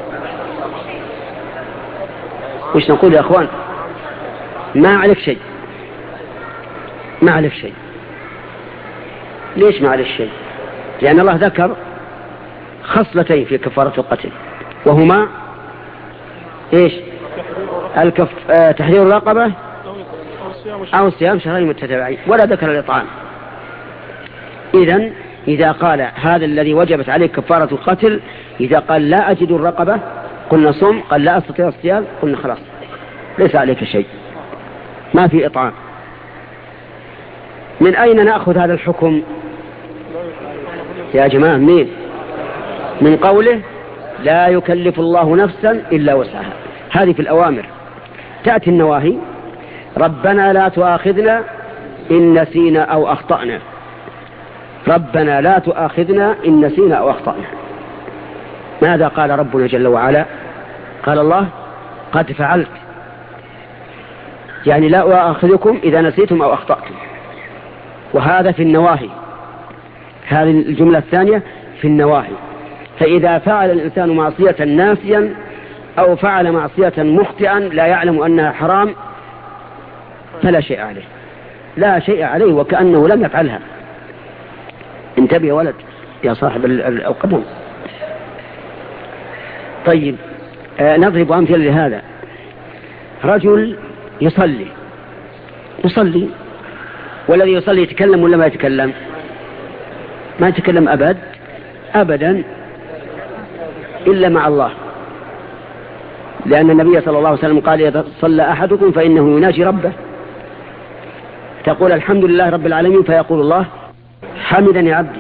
إيش نقول يا أخوان؟ ما عليك شيء، ما عليك شيء. ليش ما عليك شيء؟ لأن الله ذكر خصلتين في كفارة القتل، وهما إيش؟ الكف... آه... تحرير الرقبة أو صيام شهرين متتابعين، ولا ذكر الإطعام. إذن إذا قال هذا الذي وجبت عليه كفارة القتل، إذا قال لا أجد الرقبة قلنا صم، قال لا أستطيع الصيام قلنا خلاص ليس عليك شيء، ما في إطعام. من أين نأخذ هذا الحكم يا جماعة؟ مين؟ من قوله لا يكلف الله نفسا إلا وسعها. هذه في الأوامر. تأتي النواهي، ربنا لا تؤاخذنا إن نسينا أو أخطأنا، ربنا لا تؤاخذنا إن نسينا أو أخطأنا. ماذا قال ربنا جل وعلا؟ قال الله قد فعلت، يعني لا أؤاخذكم إذا نسيتم أو أخطأتم. وهذا في النواهي، هذه الجملة الثانية في النواهي. فإذا فعل الإنسان معصية ناسيا أو فعل معصية مخطئا لا يعلم أنها حرام فلا شيء عليه، لا شيء عليه وكأنه لم يفعلها. انتبه يا ولد يا صاحب القدم. طيب، آه نضرب أمثلة لهذا. رجل يصلي يصلي والذي يصلي يتكلم ولا ما يتكلم؟ ما يتكلم أبد أبدا إلا مع الله، لأن النبي صلى الله عليه وسلم قال إذا صلى أحدكم فإنه يناجي ربه، تقول الحمد لله رب العالمين فيقول الله حمدني عبدي.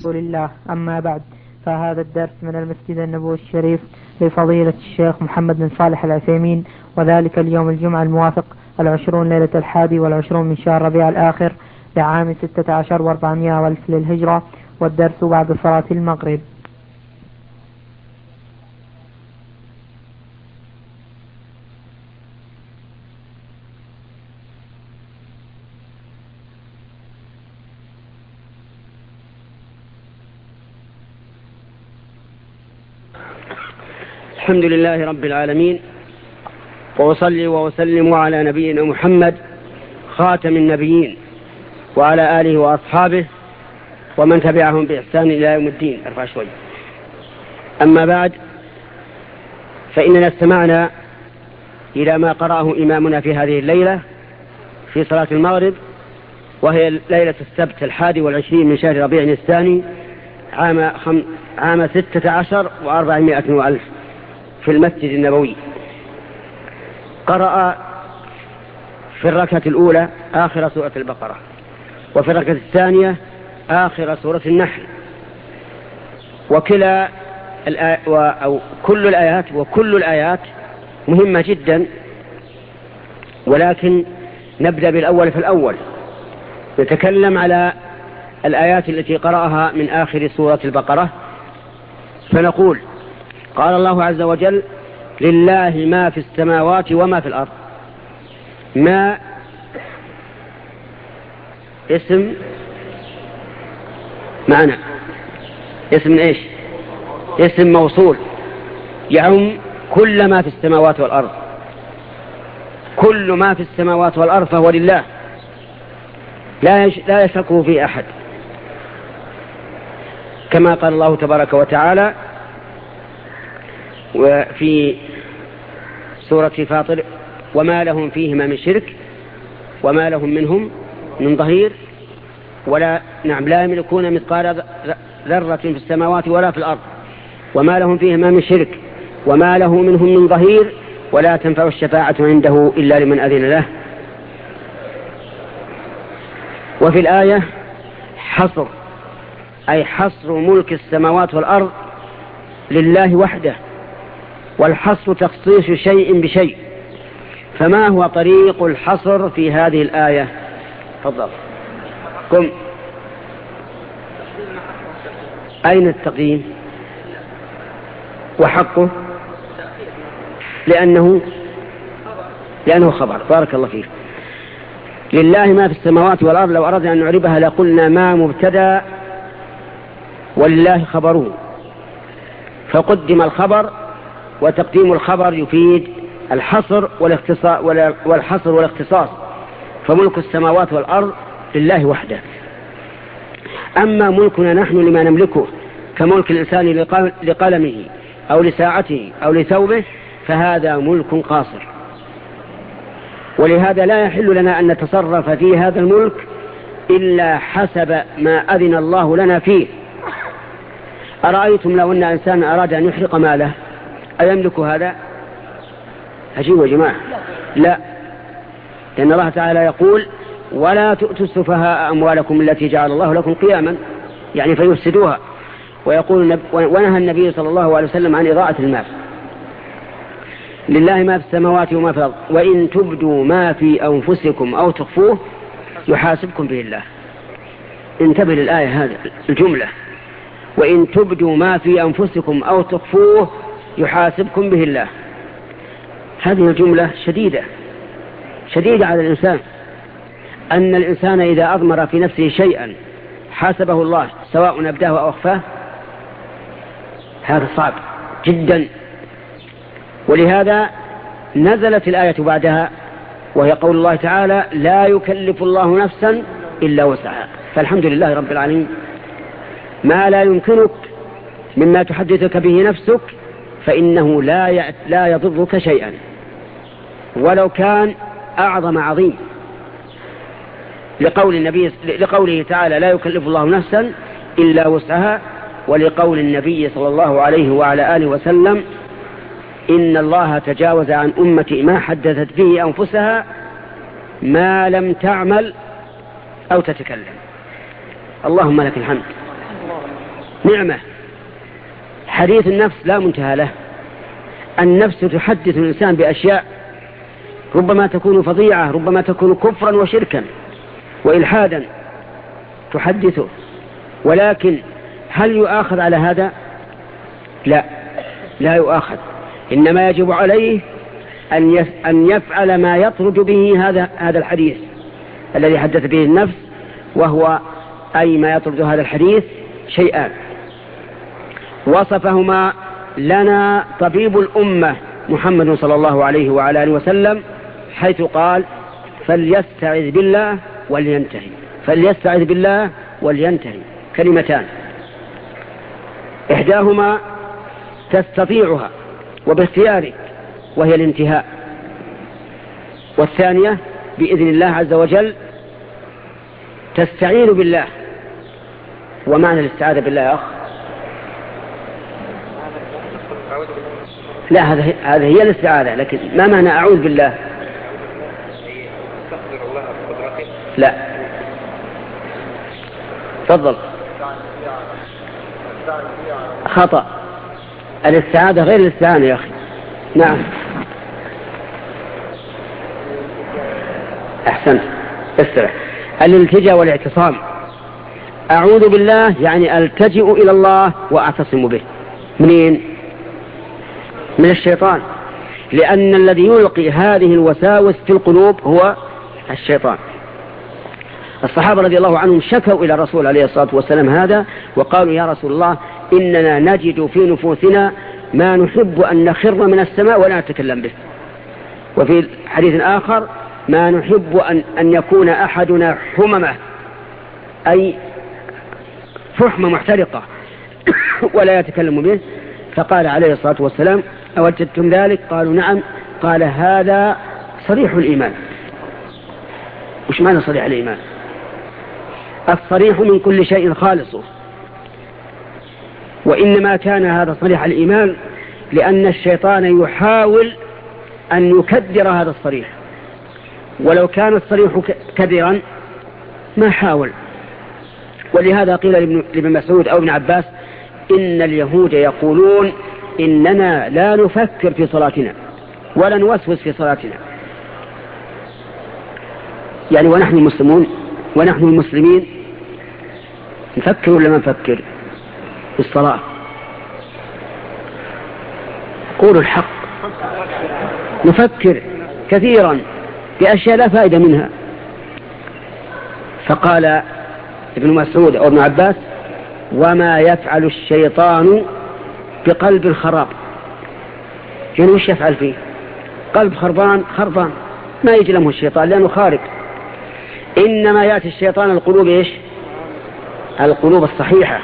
رسول الله. أما بعد، فهذا الدرس من المسجد النبوي الشريف لفضيلة الشيخ محمد بن صالح العثيمين، وذلك اليوم الجمعة الموافق العشرون ليلة الحادي والعشرون من شهر ربيع الآخر لعام ستة عشر واربعمائة والف للهجرة، والدرس بعد صلاة المغرب. الحمد لله رب العالمين، وأصلي وأسلم على نبينا محمد خاتم النبيين وعلى آله وأصحابه ومن تبعهم بإحسان إلى يوم الدين. ارفع شوي. أما بعد، فإننا استمعنا إلى ما قرأه إمامنا في هذه الليلة في صلاة المغرب، وهي ليلة السبت الحادي والعشرين من شهر ربيع الثاني عام, خم... عام ستة عشر وأربعمائة وألف في المسجد النبوي. قرأ في الركعة الأولى آخر سورة البقرة، وفي الركعة الثانية آخر سورة النحل، وكلا الآي... و... أو كل الآيات وكل الآيات مهمة جدا، ولكن نبدأ بالأول في الأول. نتكلم على الآيات التي قرأها من آخر سورة البقرة، فنقول: قال الله عز وجل: لله ما في السماوات وما في الأرض. ما اسم معنى اسم ايش؟ اسم موصول يعم كل ما في السماوات والأرض. كل ما في السماوات والأرض فهو لله، لا لا يشركه فيه أحد، كما قال الله تبارك وتعالى وفي سورة فاطر: وما لهم فيهما من شرك وما لهم منهم من ظهير ولا نعم لا يملكون مثقال ذرة في السماوات ولا في الأرض وما لهم فيهما من شرك وما له منهم من ظهير ولا تنفع الشفاعة عنده إلا لمن أذن له. وفي الآية حصر، أي حصر ملك السماوات والأرض لله وحده، والحصر تخصيص شيء بشيء. فما هو طريق الحصر في هذه الآية؟ تفضل. قم. أين التقييم؟ وحقه لأنه لأنه خبر. بارك الله فيك. لله ما في السماوات والأرض، لو أردنا أن نعربها لقلنا ما مبتدأ ولله خبره، فقدم الخبر، وتقديم الخبر يفيد الحصر والاختصاص والحصر والاختصاص. فملك السماوات والأرض لله وحده. أما ملكنا نحن لما نملكه كملك الإنسان لقلمه أو لساعته أو لثوبه، فهذا ملك قاصر، ولهذا لا يحل لنا أن نتصرف في هذا الملك إلا حسب ما أذن الله لنا فيه. أرأيتم لو أن إنسان أراد أن يحرق ماله أيملك هذا؟ أجيبوا يا جماعة، لا، لأن الله تعالى يقول: ولا تؤتوا السفهاء أموالكم التي جعل الله لكم قياما، يعني فيفسدوها. ويقول ونهى النبي صلى الله عليه وسلم عن إضاعة المال. لله ما في السماوات وما في الأرض، وإن تبدوا ما في أنفسكم أو تخفوه يحاسبكم به الله. انتبه للآية هذه الجملة: وإن تبدوا ما في أنفسكم أو تخفوه يحاسبكم به الله. هذه الجملة شديدة شديدة على الإنسان، أن الإنسان إذا أضمر في نفسه شيئا حاسبه الله سواء أبداه أو أخفاه، هذا صعب جدا. ولهذا نزلت الآية بعدها، وهي قول الله تعالى: لا يكلف الله نفسا إلا وسعها. فالحمد لله رب العالمين. ما لا يمكنك مما تحدثك به نفسك فإنه لا لا يضرك شيئا ولو كان أعظم عظيم، لقول النبي لقوله تعالى: لا يكلف الله نفسا إلا وسعها، ولقول النبي صلى الله عليه وعلى آله وسلم: إن الله تجاوز عن أمتي ما حدثت به أنفسها ما لم تعمل أو تتكلم. اللهم لك الحمد. نعمة. حديث النفس لا منتهى له. النفس تحدث الإنسان بأشياء ربما تكون فظيعة، ربما تكون كفرا وشركا وإلحادا تحدثه، ولكن هل يؤاخذ على هذا؟ لا، لا يؤاخذ. إنما يجب عليه أن يفعل ما يطرد به هذا هذا الحديث الذي حدث به النفس، وهو أي ما يطرد هذا الحديث شيئان وصفهما لنا طبيب الأمة محمد صلى الله عليه وعلى آله وسلم، حيث قال: فليستعذ بالله ولينتهي. فليستعذ بالله ولينتهي كلمتان، إحداهما تستطيعها وباختيارك وهي الانتهاء، والثانية بإذن الله عز وجل تستعين بالله. ومعنى الاستعاذة بالله يا أخ؟ لا، هذه هذه هي الاستعاذة، لكن ما معنى أعوذ بالله؟ لا، تفضل. خطأ، الاستعاذة غير الاستعانة يا أخي. نعم، أحسنت، استرح. الالتجاء والاعتصام. أعوذ بالله يعني ألتجئ إلى الله وأعتصم به. منين؟ من الشيطان، لأن الذي يلقي هذه الوساوس في القلوب هو الشيطان. الصحابة رضي الله عنهم شكوا إلى الرسول عليه الصلاة والسلام هذا، وقالوا: يا رسول الله، إننا نجد في نفوسنا ما نحب أن نخر من السماء ولا نتكلم به. وفي حديث آخر: ما نحب أن, أن يكون أحدنا حممة، أي فحمة محترقة ولا يتكلم به. فقال عليه الصلاة والسلام: أوجدتم ذلك؟ قالوا: نعم. قال: هذا صريح الإيمان. وش معنى صريح الإيمان؟ الصريح من كل شيء خالصه. وإنما كان هذا صريح الإيمان لأن الشيطان يحاول أن يكدر هذا الصريح، ولو كان الصريح كدرا ما حاول. ولهذا قيل لابن مسعود أو ابن عباس: إن اليهود يقولون إننا لا نفكر في صلاتنا ولا نوسوس في صلاتنا. يعني ونحن المسلمون ونحن المسلمين نفكر ولا ما نفكر في الصلاة؟ قولوا الحق، نفكر كثيرا بأشياء لا فائدة منها. فقال ابن مسعود أو ابن عباس: وما يفعل الشيطان بقلب خراب. يعني وش يفعل فيه؟ قلب خربان خربان ما يجلمه الشيطان لأنه خارق. إنما يأتي الشيطان القلوب إيش؟ القلوب الصحيحة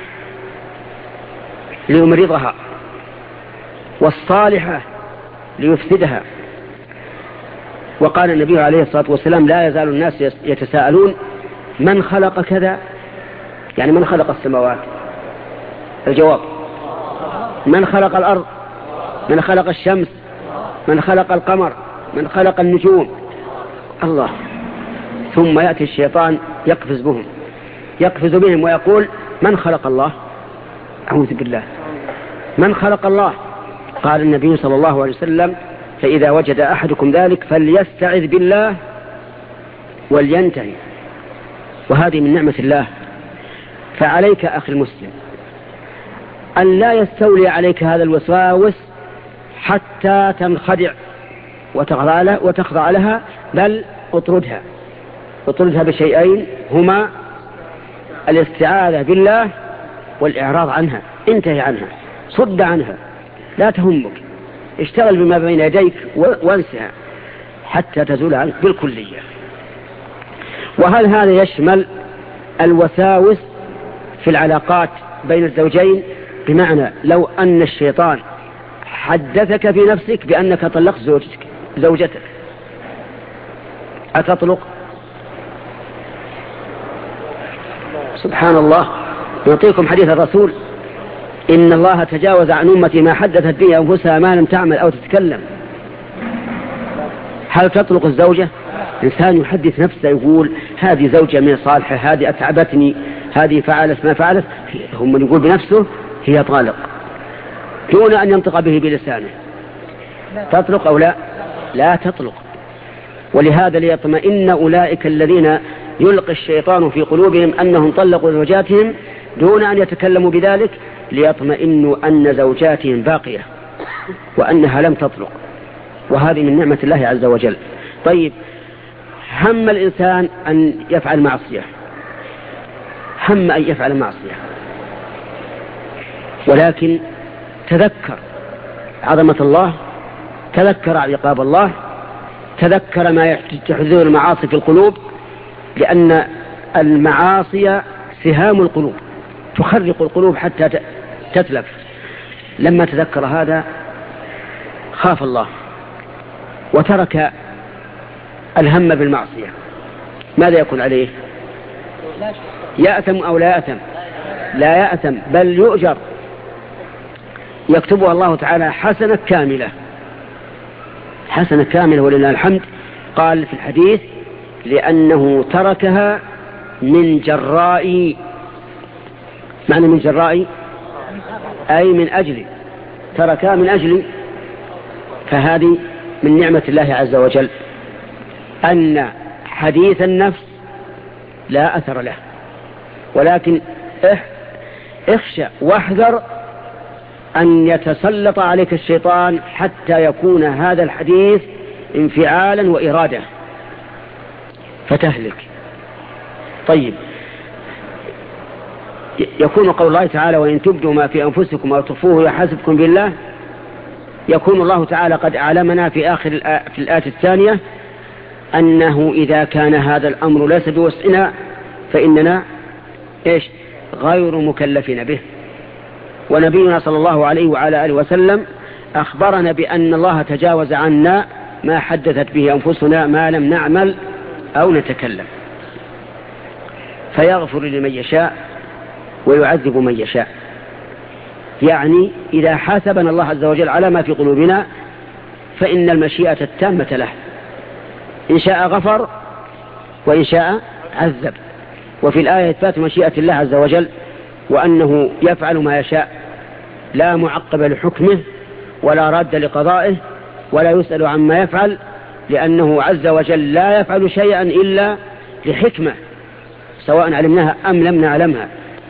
ليمرضها، والصالحة ليفسدها. وقال النبي عليه الصلاة والسلام: لا يزال الناس يتساءلون من خلق كذا، يعني من خلق السماوات؟ الجواب: من خلق الأرض؟ من خلق الشمس؟ من خلق القمر؟ من خلق النجوم؟ الله. ثم يأتي الشيطان يقفز بهم يقفز بهم ويقول: من خلق الله؟ أعوذ بالله، من خلق الله؟ قال النبي صلى الله عليه وسلم: فإذا وجد أحدكم ذلك فليستعذ بالله ولينتهي. وهذه من نعمة الله. فعليك أخي المسلم أن لا يستولي عليك هذا الوسواس حتى تنخدع وتخضع لها، بل اطردها اطردها بشيئين هما الاستعاذة بالله والإعراض عنها. انتهي عنها، صد عنها، لا تهمك، اشتغل بما بين يديك وانسها حتى تزول عنك بالكلية. وهل هذا يشمل الوساوس في العلاقات بين الزوجين؟ بمعنى لو أن الشيطان حدثك في نفسك بأنك طلقت زوجتك زوجتك أتطلق؟ سبحان الله. يعطيكم حديث الرسول: إن الله تجاوز عن أمتي ما حدثت به أنفسها ما لم تعمل أو تتكلم. هل تطلق الزوجة؟ إنسان يحدث نفسه يقول: هذه زوجة من صالحة، هذه أتعبتني، هذه فعلت ما فعلت، هم من يقول بنفسه هي طالق دون أن ينطق به بلسانه. تطلق أو لا؟ لا تطلق. ولهذا ليطمئن أولئك الذين يلقي الشيطان في قلوبهم أنهم طلقوا زوجاتهم دون أن يتكلموا بذلك، ليطمئنوا أن زوجاتهم باقية وأنها لم تطلق، وهذه من نعمة الله عز وجل. طيب، هم الإنسان أن يفعل معصية، هم أن يفعل معصية، ولكن تذكر عظمة الله، تذكر عقاب الله، تذكر ما تحذر المعاصي في القلوب، لأن المعاصي سهام القلوب تخرق القلوب حتى تتلف. لما تذكر هذا خاف الله وترك الهم بالمعصية، ماذا يكون عليه؟ يأثم أو لا يأثم؟ لا يأثم، بل يؤجر، يكتبها الله تعالى حسنة كاملة، حسنة كاملة ولله الحمد. قال في الحديث: لأنه تركها من جراء، معنى من جراء أي من أجل، تركها من أجل. فهذه من نعمة الله عز وجل أن حديث النفس لا أثر له، ولكن اخشى واحذر أن يتسلط عليك الشيطان حتى يكون هذا الحديث انفعالا وإرادة فتهلك. طيب، يكون قول الله تعالى: وإن تبدوا ما في أنفسكم أو تخفوه يحاسبكم بالله. يكون الله تعالى قد أعلمنا في آخر في الآية الثانية أنه إذا كان هذا الأمر ليس بوسعنا فإننا إيش؟ غير مكلفين به. ونبينا صلى الله عليه وعلى آله وسلم أخبرنا بأن الله تجاوز عنا ما حدثت به أنفسنا ما لم نعمل أو نتكلم، فيغفر لمن يشاء ويعذب من يشاء. يعني إذا حاسبنا الله عز وجل على ما في قلوبنا فإن المشيئة التامة له، إن شاء غفر وإن شاء عذب. وفي الآية إثبات مشيئة الله عز وجل وأنه يفعل ما يشاء، لا معقب لحكمه ولا راد لقضائه ولا يسأل عما يفعل، لأنه عز وجل لا يفعل شيئا إلا لحكمة سواء علمناها أم لم نعلمها.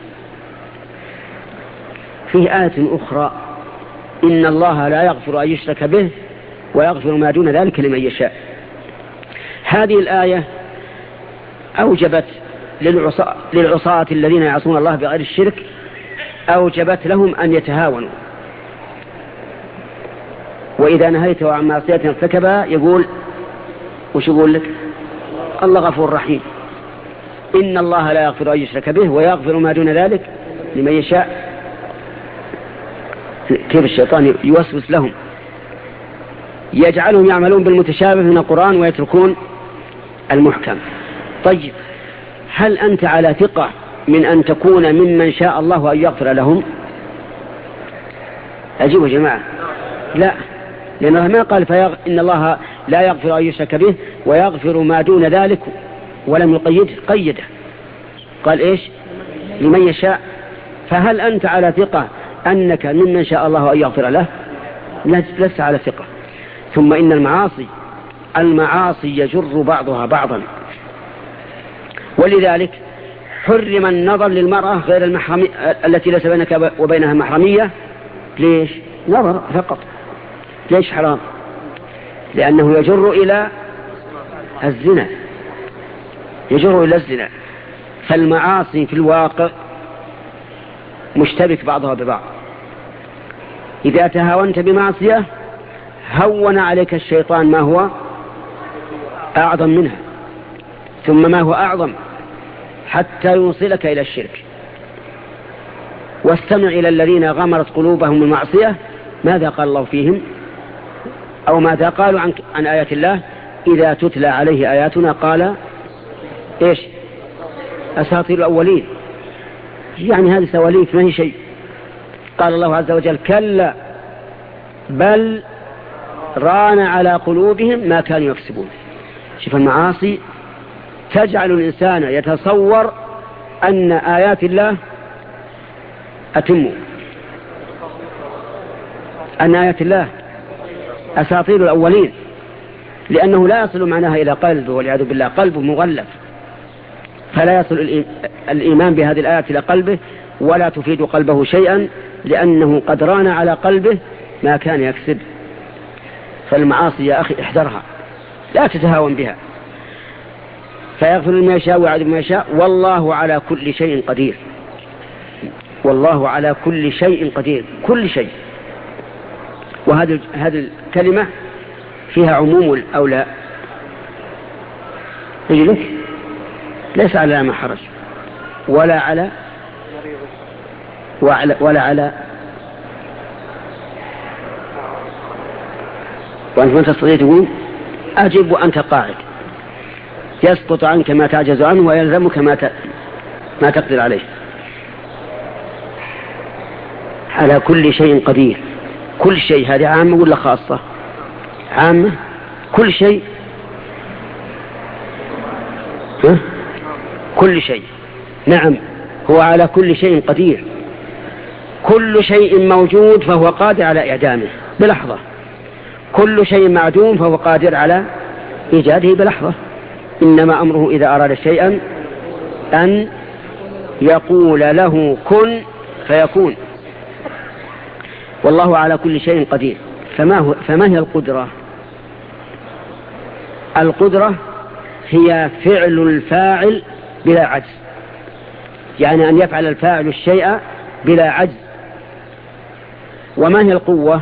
في آية أخرى: إن الله لا يغفر أن يشرك به ويغفر ما دون ذلك لمن يشاء. هذه الآية أوجبت للعصاة, للعصاة الذين يعصون الله بغير الشرك، أوجبت لهم أن يتهاونوا، وإذا نهيته عن معصية ارتكبها يقول وش يقول لك؟ الله غفور رحيم. إن الله لا يغفر أن يشرك به ويغفر ما دون ذلك لمن يشاء. كيف الشيطان يوسوس لهم، يجعلهم يعملون بالمتشابه من القرآن ويتركون المحكم. طيب، هل أنت على ثقة من أن تكون ممن شاء الله أن يغفر لهم؟ أجيبوا يا جماعة، لا، لأنه ما قال فيغ... إن الله لا يغفر أن يشرك به ويغفر ما دون ذلك ولم يقيده، قيده قال إيش؟ لمن يشاء. فهل أنت على ثقة أنك ممن شاء الله أن يغفر له؟ لست على ثقة. ثم إن المعاصي المعاصي يجر بعضها بعضا، ولذلك حرم النظر للمرأة غير المحرمية التي ليس بينك وبينها محرمية. ليش؟ نظر فقط. ليش حرام؟ لأنه يجر إلى الزنا، يجر إلى الزنا. فالمعاصي في الواقع مشتبك بعضها ببعض. إذا تهاونت بمعصية هون عليك الشيطان ما هو أعظم منها، ثم ما هو أعظم، حتى يوصلك إلى الشرك. واستمع إلى الذين غمرت قلوبهم المعصية ماذا قال الله فيهم، أو ماذا قالوا عن, عن آيات الله: إذا تتلى عليه آياتنا قال إيش؟ أساطير الأولين. يعني هذه سواليف ما هي شيء. قال الله عز وجل: كلا بل ران على قلوبهم ما كانوا يكسبون. شوف، المعاصي تجعل الإنسان يتصور أن آيات الله أتم، أن آيات الله أساطير الأولين، لأنه لا يصل معناها إلى قلبه والعياذ بالله، قلبه مغلف، فلا يصل الإيمان بهذه الآيات إلى قلبه ولا تفيد قلبه شيئا، لأنه قد ران على قلبه ما كان يكسب. فالمعاصي يا أخي احذرها، لا تتهاون بها. فيغفر لما يشاء ويعذب ما يشاء، والله على كل شيء قدير. والله على كل شيء قدير، كل شيء. وهذه هذه الكلمة فيها عموم أو لا؟ رجلك ليس على ما حرج، ولا على وعلى ولا على وأنت ما تستطيع تقول أجب وأنت قاعد، يسقط عنك ما تعجز عنه ويلزمك ما ت... ما تقدر عليه. على كل شيء قدير، كل شيء. هذه عامة ولا خاصة؟ عامة، كل شيء. ها؟ كل شيء، نعم، هو على كل شيء قدير. كل شيء موجود فهو قادر على إعدامه بلحظة، كل شيء معدوم فهو قادر على إيجاده بلحظة. إنما أمره إذا أراد شيئا أن يقول له كن فيكون. والله على كل شيء قدير. فما, هو فما هي القدرة؟ القدرة هي فعل الفاعل بلا عجز، يعني أن يفعل الفاعل الشيء بلا عجز. وما هي القوة؟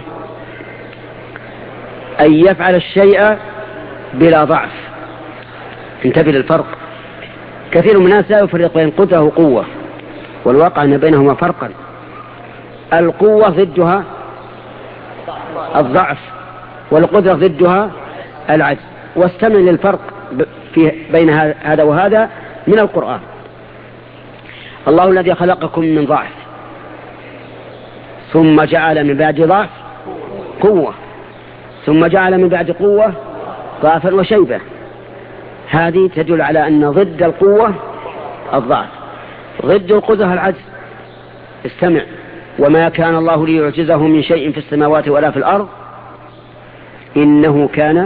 أن يفعل الشيء بلا ضعف. انتبه للفرق، كثير من الناس لا يفرق بين قدرة وقوة، والواقع أن بينهما فرقا. القوة ضدها الضعف، والقدرة ضدها العجز. واستمع للفرق في بين هذا وهذا من القرآن. الله الذي خلقكم من ضعف ثم جعل من بعد ضعف قوة ثم جعل من بعد قوة ضعفا وشيبة. هذه تدل على أن ضد القوة الضعف، ضد القدرة العجز. استمع: وما كان الله ليعجزه من شيء في السماوات ولا في الأرض إنه كان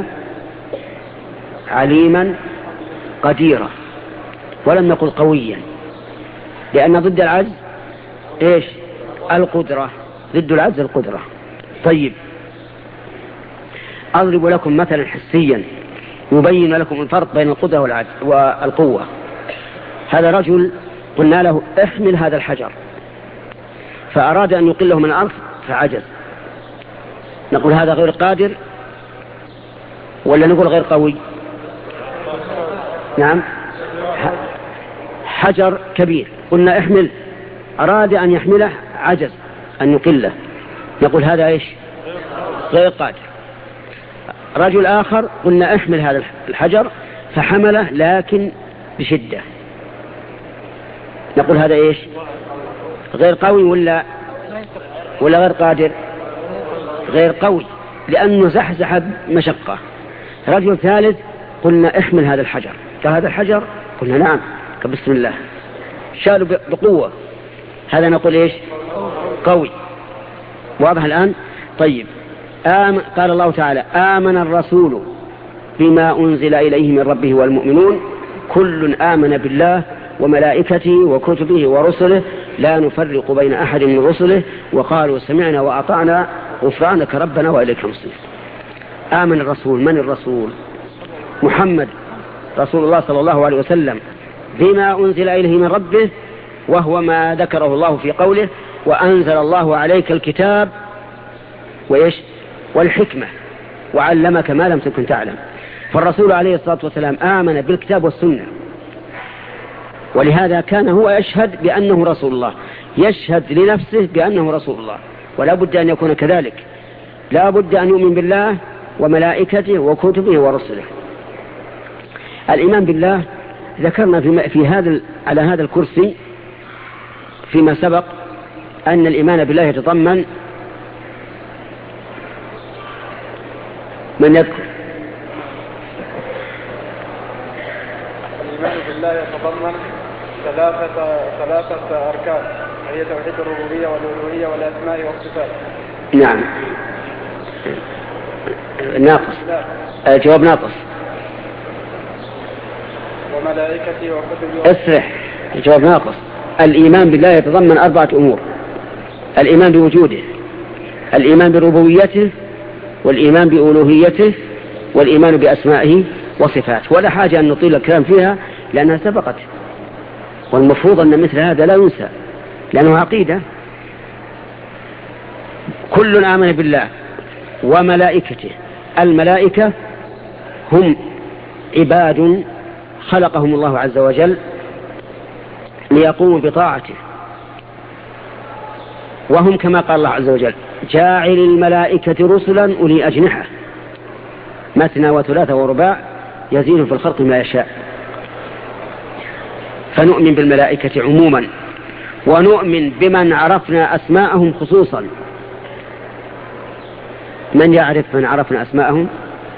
عليما قديرا. ولم نقل قويا، لأن ضد العجز إيش؟ القدرة. ضد العجز القدرة. طيب، أضرب لكم مثلا حسيا يبين لكم الفرق بين القدرة والعجز والقوة. هذا رجل قلنا له احمل هذا الحجر، فأراد أن يقله من الأرض فعجز. نقول هذا غير قادر ولا نقول غير قوي؟ نعم، حجر كبير قلنا احمل، أراد أن يحمله عجز أن يقله، نقول هذا إيش؟ غير قادر. رجل آخر قلنا احمل هذا الحجر فحمله لكن بشدة، نقول هذا إيش؟ غير قوي ولا ولا غير قادر؟ غير قوي، لأنه زحزح مشقة. رجل ثالث قلنا احمل هذا الحجر، قال هذا الحجر، قلنا نعم، بسم الله، شالوا بقوة، هذا نقول إيش؟ قوي. واضح الآن؟ طيب، آمن قال الله تعالى: آمن الرسول بما أنزل إليه من ربه والمؤمنون كل آمن بالله وملائكته وكتبه ورسله لا نفرق بين أحد من رسله وقالوا سمعنا وأطعنا غفرانك ربنا وإليك المصير. آمن الرسول. من الرسول؟ محمد رسول الله صلى الله عليه وسلم بما أنزل إليه من ربه، وهو ما ذكره الله في قوله: وأنزل الله عليك الكتاب وإيش؟ والحكمة وعلمك ما لم تكن تعلم. فالرسول عليه الصلاة والسلام آمن بالكتاب والسنة، ولهذا كان هو يشهد بأنه رسول الله، يشهد لنفسه بأنه رسول الله، ولا بد أن يكون كذلك. لا بد أن يؤمن بالله وملائكته وكتبه ورسله. الإيمان بالله ذكرنا في, في هذا على هذا الكرسي فيما سبق أن الإيمان بالله يتضمن، من يذكر؟ الإيمان بالله يتضمن ثلاثة ثلاثة أركان هي توحيد الربوبية والألوهية والأسماء والصفات. نعم. ناقص. الجواب ناقص. وملائكته وكتبه. اسرح. الجواب ناقص. الإيمان بالله يتضمن أربعة أمور: الإيمان بوجوده، الإيمان بربوبيته، والإيمان بألوهيته، والإيمان بأسمائه وصفاته. ولا حاجة أن نطيل الكلام فيها لأنها سبقت، والمفروض أن مثل هذا لا ينسى لأنه عقيدة. كل آمن بالله وملائكته. الملائكة هم عباد خلقهم الله عز وجل ليقوموا بطاعته، وهم كما قال الله عز وجل: جاعل الملائكة رسلا أولي أجنحة مثنى وثلاثة ورباع يزيد في الخلق ما يشاء. فنؤمن بالملائكة عموما، ونؤمن بمن عرفنا أسماءهم خصوصا. من يعرف من عرفنا أسماءهم؟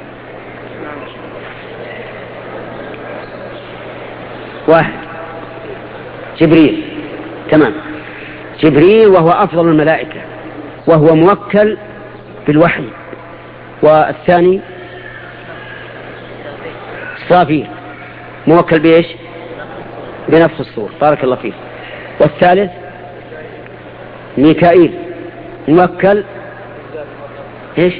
واحد: جبريل. تمام، جبريل وهو أفضل الملائكة وهو موكل بالوحي. والثاني إسرافيل موكل بإيش؟ بنفس الصور. بارك الله فيه. والثالث ميكائيل موكل إيش؟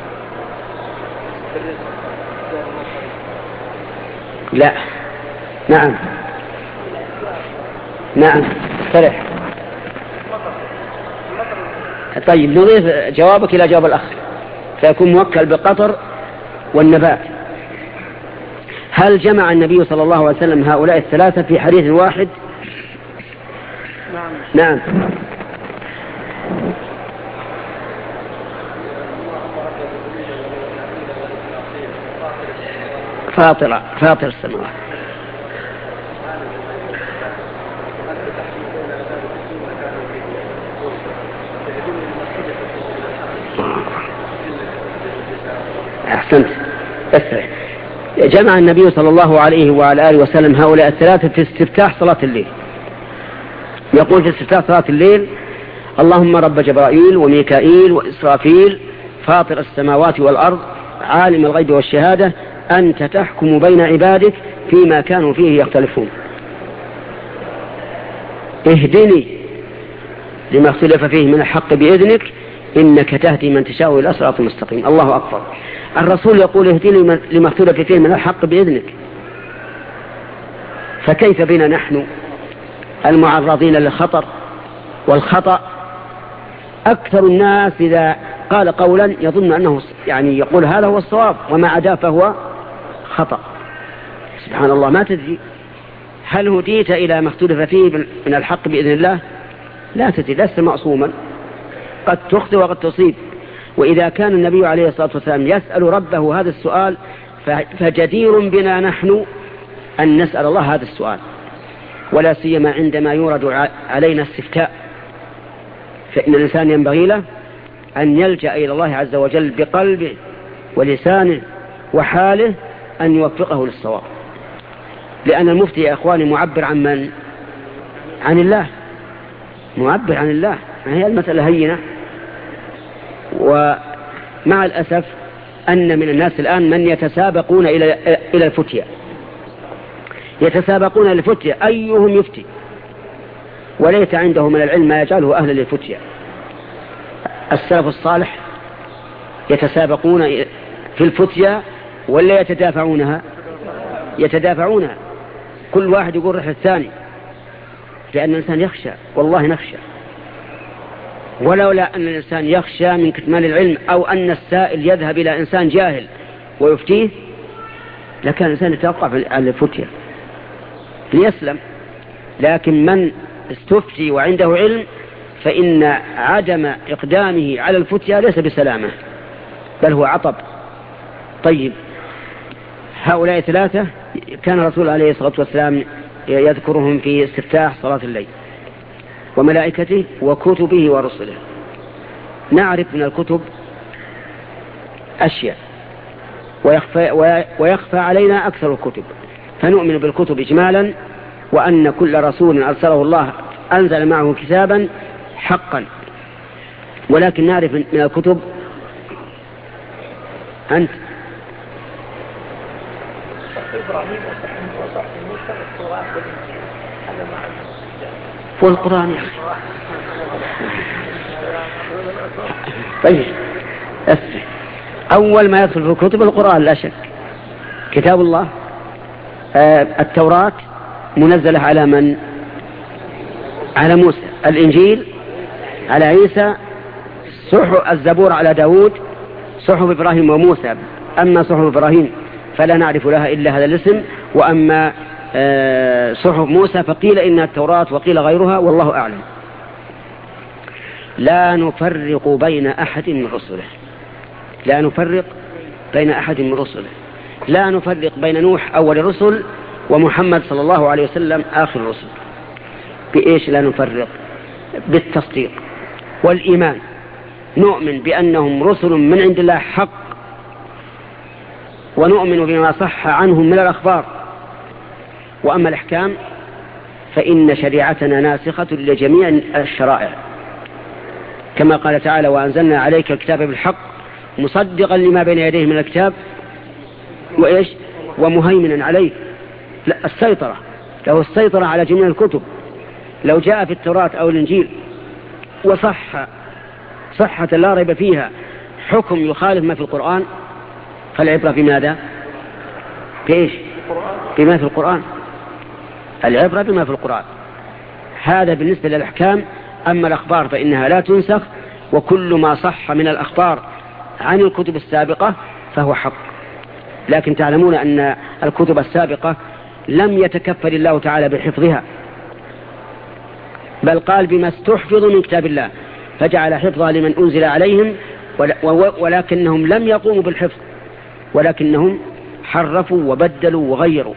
لا. نعم نعم فرح. طيب نضيف جوابك إلى جواب الأخ فيكون موكل بالقطر والنبات. هل جمع النبي صلى الله عليه وسلم هؤلاء الثلاثة في حديث واحد؟ نعم. نعم. فاطرة فاطر السماوات. أحسنت. أسرع. جمع النبي صلى الله عليه وعلى آله وسلم هؤلاء الثلاثة في استفتاح صلاة الليل. يقول في استفتاح صلاة الليل: اللهم رب جبرائيل وميكائيل وإسرافيل فاطر السماوات والأرض عالم الغيب والشهادة أنت تحكم بين عبادك فيما كانوا فيه يختلفون اهدني لما اختلف فيه من الحق بإذنك إنك تهدي من تشاء إلى صراط مستقيم. الله أكبر. الرسول يقول اهدني لما اختلف فيه من الحق بإذنك، فكيف بنا نحن المعرضين للخطر والخطأ؟ أكثر الناس إذا قال قولا يظن أنه يعني يقول هذا هو الصواب وما عدا فهو خطأ. سبحان الله، ما تدري هل هديت إلى ما اختلف فيه من الحق بإذن الله؟ لا تدري، لست معصوما، قد تخطئ وقد تصيب. وإذا كان النبي عليه الصلاة والسلام يسأل ربه هذا السؤال فجدير بنا نحن أن نسأل الله هذا السؤال، ولا سيما عندما يورد علينا استفتاء، فإن الإنسان ينبغي له أن يلجأ إلى الله عز وجل بقلبه ولسانه وحاله أن يوفقه للصواب. لأن المفتي يا إخواني معبر عن من؟ عن الله، معبر عن الله. هي المسألة هينة. ومع الأسف أن من الناس الآن من يتسابقون إلى إلى الفتية، يتسابقون إلى الفتية أيهم يفتي، وليس عنده من العلم ما يجعله أهلا للفتية. السلف الصالح يتسابقون في الفتية ولا يتدافعونها؟ يتدافعونها، كل واحد يقول رح الثاني، لأن الإنسان يخشى، والله نخشى. ولولا أن الإنسان يخشى من كتمان العلم أو أن السائل يذهب إلى إنسان جاهل ويفتيه لكان الإنسان يتوقف على الفتية ليسلم. لكن من استفتي وعنده علم فإن عدم إقدامه على الفتية ليس بسلامة بل هو عطب. طيب، هؤلاء ثلاثة كان الرسول عليه الصلاة والسلام يذكرهم في استفتاح صلاة الليل: وملائكته وكتبه ورسله. نعرف من الكتب أشياء ويخفى, ويخفى علينا أكثر الكتب، فنؤمن بالكتب إجمالا وأن كل رسول أرسله الله أنزل معه كتابا حقا. ولكن نعرف من الكتب أنت والقرآن. طيب أول ما يدخل في الكتب القرآن لا شك. كتاب الله آه التوراة منزلة على من؟ على موسى. الإنجيل على عيسى. صحف الزبور على داود. صحف إبراهيم وموسى. أما صحف إبراهيم فلا نعرف لها إلا هذا الاسم، وأما آه صحف موسى فقيل إنها التوراة وقيل غيرها، والله أعلم. لا نفرق بين أحد من رسله. لا نفرق بين أحد من رسله. لا نفرق بين نوح أول الرسل ومحمد صلى الله عليه وسلم آخر الرسل. بإيش لا نفرق؟ بالتصديق والإيمان. نؤمن بأنهم رسل من عند الله حق، ونؤمن بما صح عنهم من الأخبار. وأما الأحكام فإن شريعتنا ناسخة لجميع الشرائع، كما قال تعالى: وأنزلنا عليك الكتاب بالحق مصدقا لما بين يديه من الكتاب وإيش ومهيمنا عليه. لا، السيطرة له السيطرة على جميع الكتب. لو جاء في التوراة أو الإنجيل وصح صحة لا ريب فيها حكم يخالف ما في القرآن فالعبرة بماذا؟ بإيش؟ بما في القرآن. العبرة بما في القرآن. هذا بالنسبة للأحكام. أما الأخبار فإنها لا تنسخ، وكل ما صح من الأخبار عن الكتب السابقة فهو حق. لكن تعلمون أن الكتب السابقة لم يتكفل الله تعالى بحفظها، بل قال بما استحفظوا من كتاب الله، فجعل حفظها لمن أنزل عليهم، ولكنهم لم يقوموا بالحفظ، ولكنهم حرفوا وبدلوا وغيروا.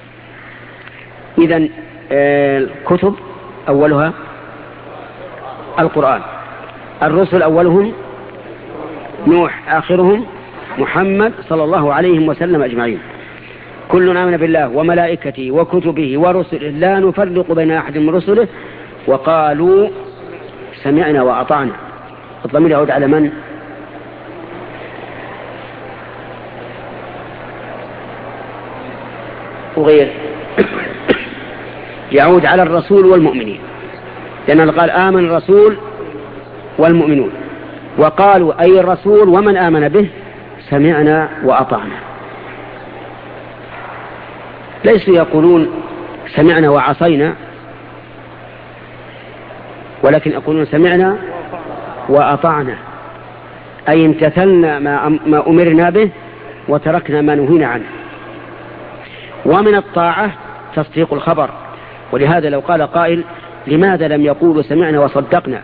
إذن الكتب أولها القرآن. الرسل أولهم نوح، آخرهم محمد صلى الله عليه وسلم أجمعين. كلنا آمن بالله وملائكته وكتبه ورسله لا نفرق بين أحد من رسله وقالوا سمعنا وأطعنا. الضمير يعود على من؟ وغير يعود على الرسول والمؤمنين، لأنه قال آمن الرسول والمؤمنون، وقالوا أي الرسول ومن آمن به سمعنا وأطعنا. ليسوا يقولون سمعنا وعصينا، ولكن يقولون سمعنا وأطعنا، أي امتثلنا ما أمرنا به وتركنا ما نهينا عنه. ومن الطاعة تصديق الخبر. ولهذا لو قال قائل لماذا لم يقولوا سمعنا وصدقنا؟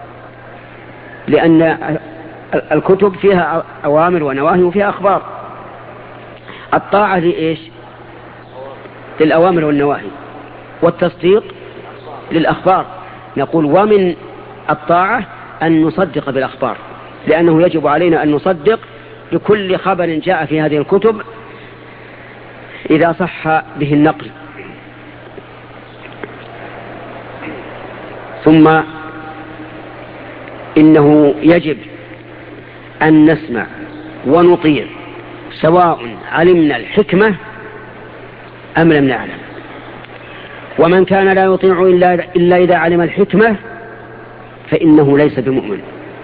لأن الكتب فيها أوامر ونواهي وفيها أخبار. الطاعة لإيش؟ للأوامر والنواهي، والتصديق للأخبار. نقول ومن الطاعة أن نصدق بالأخبار، لأنه يجب علينا أن نصدق بكل خبر جاء في هذه الكتب إذا صح به النقل. ثم إنه يجب أن نسمع ونطيع سواء علمنا الحكمة أم لم نعلم. ومن كان لا يطيع إلا, إلا إذا علم الحكمة فإنه ليس بمؤمن.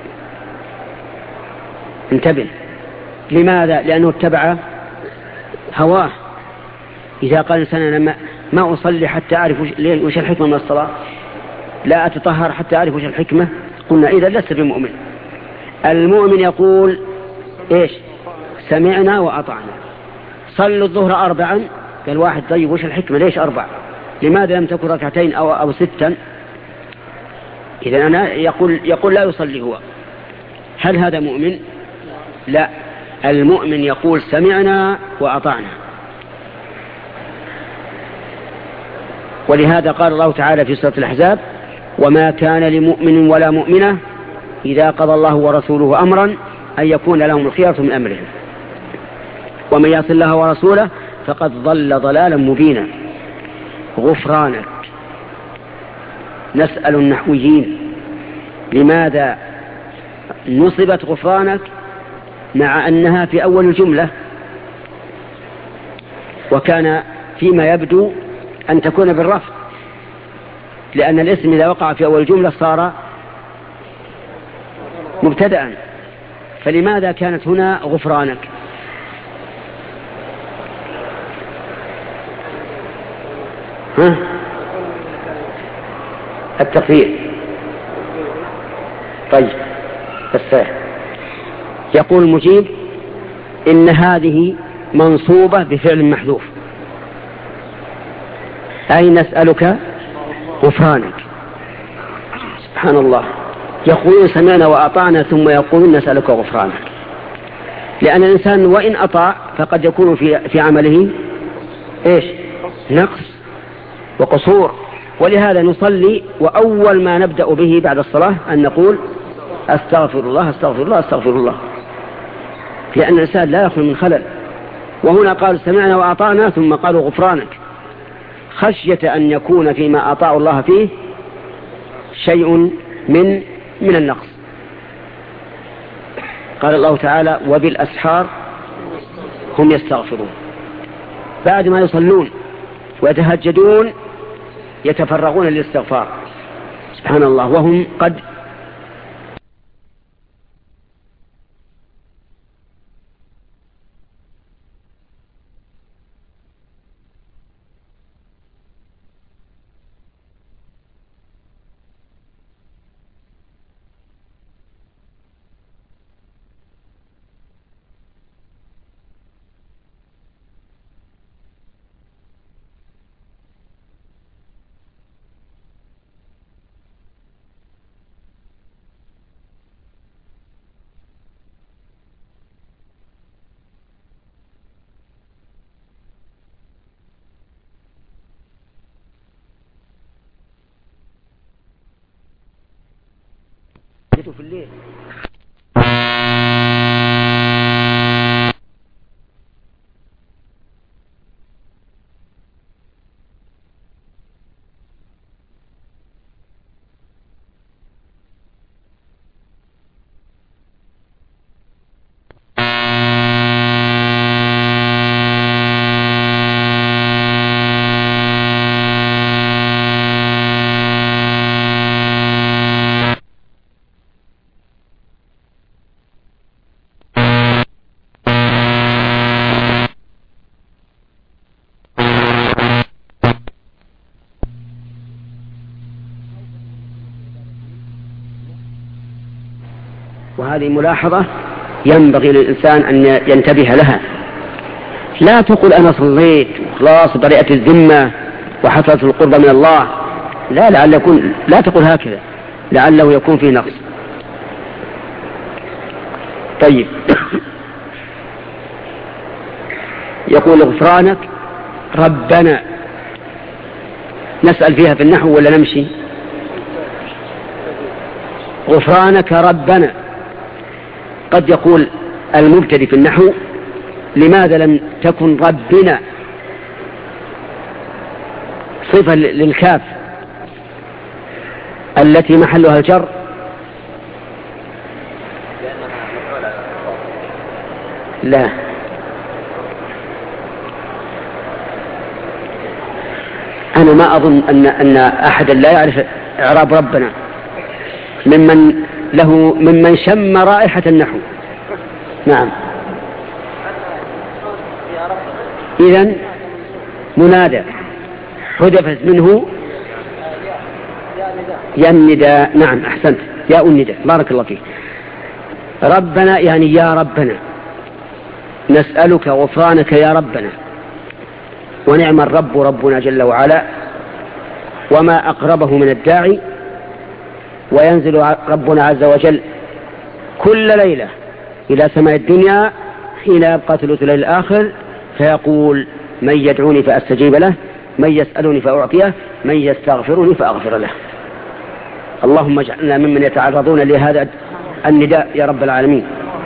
انتبه. لماذا؟ لأنه اتبع هواه. إذا قال الإنسان أنا ما, ما أصلي حتى أعرف وش الحكمة من الصلاة، لا أتطهر حتى أعرف وش الحكمة، قلنا إذا لست بمؤمن. المؤمن يقول إيش؟ سمعنا وأطعنا. صلوا الظهر أربعا، قال واحد طيب وش الحكمة ليش أربع؟ لماذا لم تكن ركعتين أو, أو ستا؟ إذا أنا يقول, يقول لا يصلي هو. هل هذا مؤمن؟ لا. المؤمن يقول سمعنا وأطعنا. ولهذا قال الله تعالى في سورة الأحزاب وما كان لمؤمن ولا مؤمنة إذا قضى الله ورسوله أمرا أن يكون لهم الخيرة من أمرهم ومن يعص الله ورسوله فقد ضل ضلالا مبينا. غفرانك. نسأل النحويين لماذا نصبت غفرانك مع أنها في أول الجملة، وكان فيما يبدو أن تكون بالرفع، لأن الاسم إذا وقع في أول الجملة صار مبتدأ، فلماذا كانت هنا غفرانك؟ ها؟ التقدير. طيب بس يقول المجيب إن هذه منصوبة بفعل محذوف، أي نسألك غفرانك. سبحان الله، يقولون سمعنا وأطعنا ثم يقولون نسألك غفرانك، لأن الإنسان وإن أطاع فقد يكون في في عمله إيش؟ نقص وقصور، ولهذا نصلي وأول ما نبدأ به بعد الصلاة أن نقول أستغفر الله أستغفر الله أستغفر الله، لأن الإنسان لا يخلو من خلل. وهنا قال سمعنا وأطعنا ثم قالوا غفرانك، خشية أن يكون فيما أطاعوا الله فيه شيء من من النقص. قال الله تعالى وبالأسحار هم يستغفرون، بعد ما يصلون ويتهجدون يتفرغون للاستغفار. سبحان الله، وهم قد في الليل. وهذه ملاحظة ينبغي للإنسان أن ينتبه لها. لا تقول أنا صليت وخلاص برئت الذمة وحصلت القرب من الله، لا لعل يكون، لا تقول هكذا، لعله يكون فيه نقص. طيب يقول غفرانك ربنا، نسأل فيها في النحو ولا نمشي؟ غفرانك ربنا. قد يقول المبتدئ في النحو لماذا لم تكن ربنا صفة للكاف التي محلها الجر؟ لا، أنا ما أظن أن أن أحدا لا يعرف إعراب ربنا ممن له ممن شم رائحة النحو. نعم، إذن منادى حذفت منه يا النداء. نعم أحسنت، يا النداء، بارك الله فيك. ربنا يعني يا ربنا، نسألك غفرانك يا ربنا. ونعم الرب ربنا جل وعلا، وما أقربه من الداعي. وينزل ربنا عز وجل كل ليلة إلى سماء الدنيا حين يبقى ثلث الليل الآخر، فيقول من يدعوني فأستجيب له، من يسألني فأعطيه، من يستغفرني فأغفر له. اللهم اجعلنا ممن يتعرضون لهذا النداء يا رب العالمين.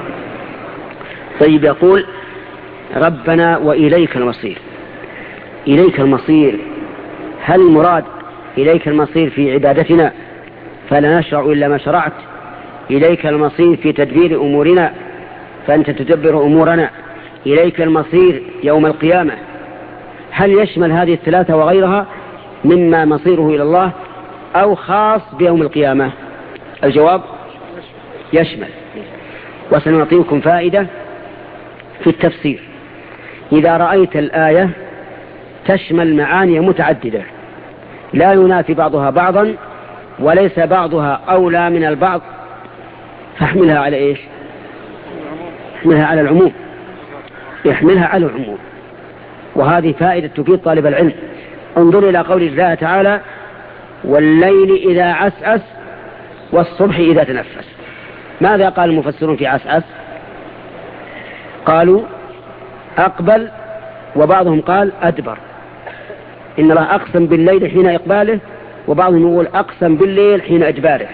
طيب يقول ربنا وإليك المصير. إليك المصير هل المراد إليك المصير في عبادتنا فلا نشرع إلا ما شرعت، إليك المصير في تدبير أمورنا فأنت تدبر أمورنا، إليك المصير يوم القيامة؟ هل يشمل هذه الثلاثة وغيرها مما مصيره إلى الله أو خاص بيوم القيامة؟ الجواب يشمل. وسنعطيكم فائدة في التفسير. إذا رأيت الآية تشمل معاني متعددة لا ينافي بعضها بعضا وليس بعضها أولى من البعض فاحملها على إيش؟ احملها على العموم، يحملها على العموم. وهذه فائدة تفيد طالب العلم. انظر إلى قول الله تعالى: والليل إذا عسعس والصبح إذا تنفس. ماذا قال المفسرون في عسعس؟ قالوا أقبل، وبعضهم قال أدبر. إن الله أقسم بالليل حين إقباله، وبعضهم يقول أقسم بالليل حين إدباره.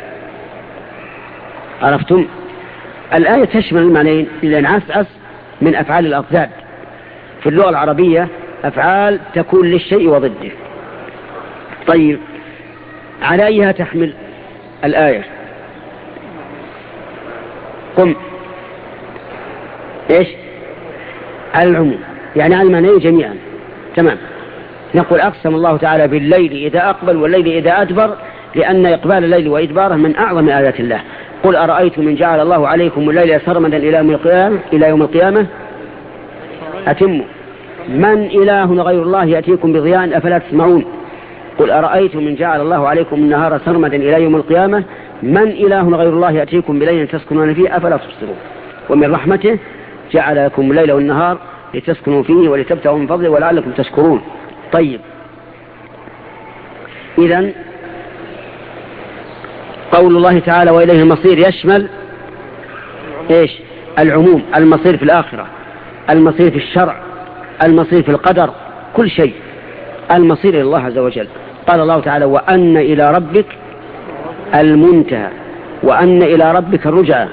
عرفتم؟ الآية تشمل المعنيين، لأن عسعس من أفعال الأضداد في اللغة العربية، أفعال تكون للشيء وضده. طيب، على أيها تحمل الآية؟ قم إيش؟ على العموم، يعني على المعنيين جميعا. تمام. نقول أقسم الله تعالى بالليل إذا أقبل والليل إذا أدبر، لأن إقبال الليل وإدباره من أعظم آيات الله. قل أرأيتم من جعل الله عليكم الليل سرمدا إلى يوم القيامة إلى يوم القيامة أتموا من إله غير الله يأتيكم بضياء أفلا تسمعون. قل أرأيتم من جعل الله عليكم النهار سرمدا إلى يوم القيامة من إله غير الله يأتيكم بليل تسكنون فيه أفلا تبصرون. ومن رحمته جعل لكم الليل والنهار لتسكنوا فيه ولتبتغوا من فضله ولعلكم تشكرون. طيب، إذن قول الله تعالى وإليه المصير يشمل إيش؟ العموم، المصير في الآخرة، المصير في الشرع، المصير في القدر، كل شيء المصير إلى الله عز وجل. قال الله تعالى: وأن إلى ربك المنتهى وأن إلى ربك الرجعى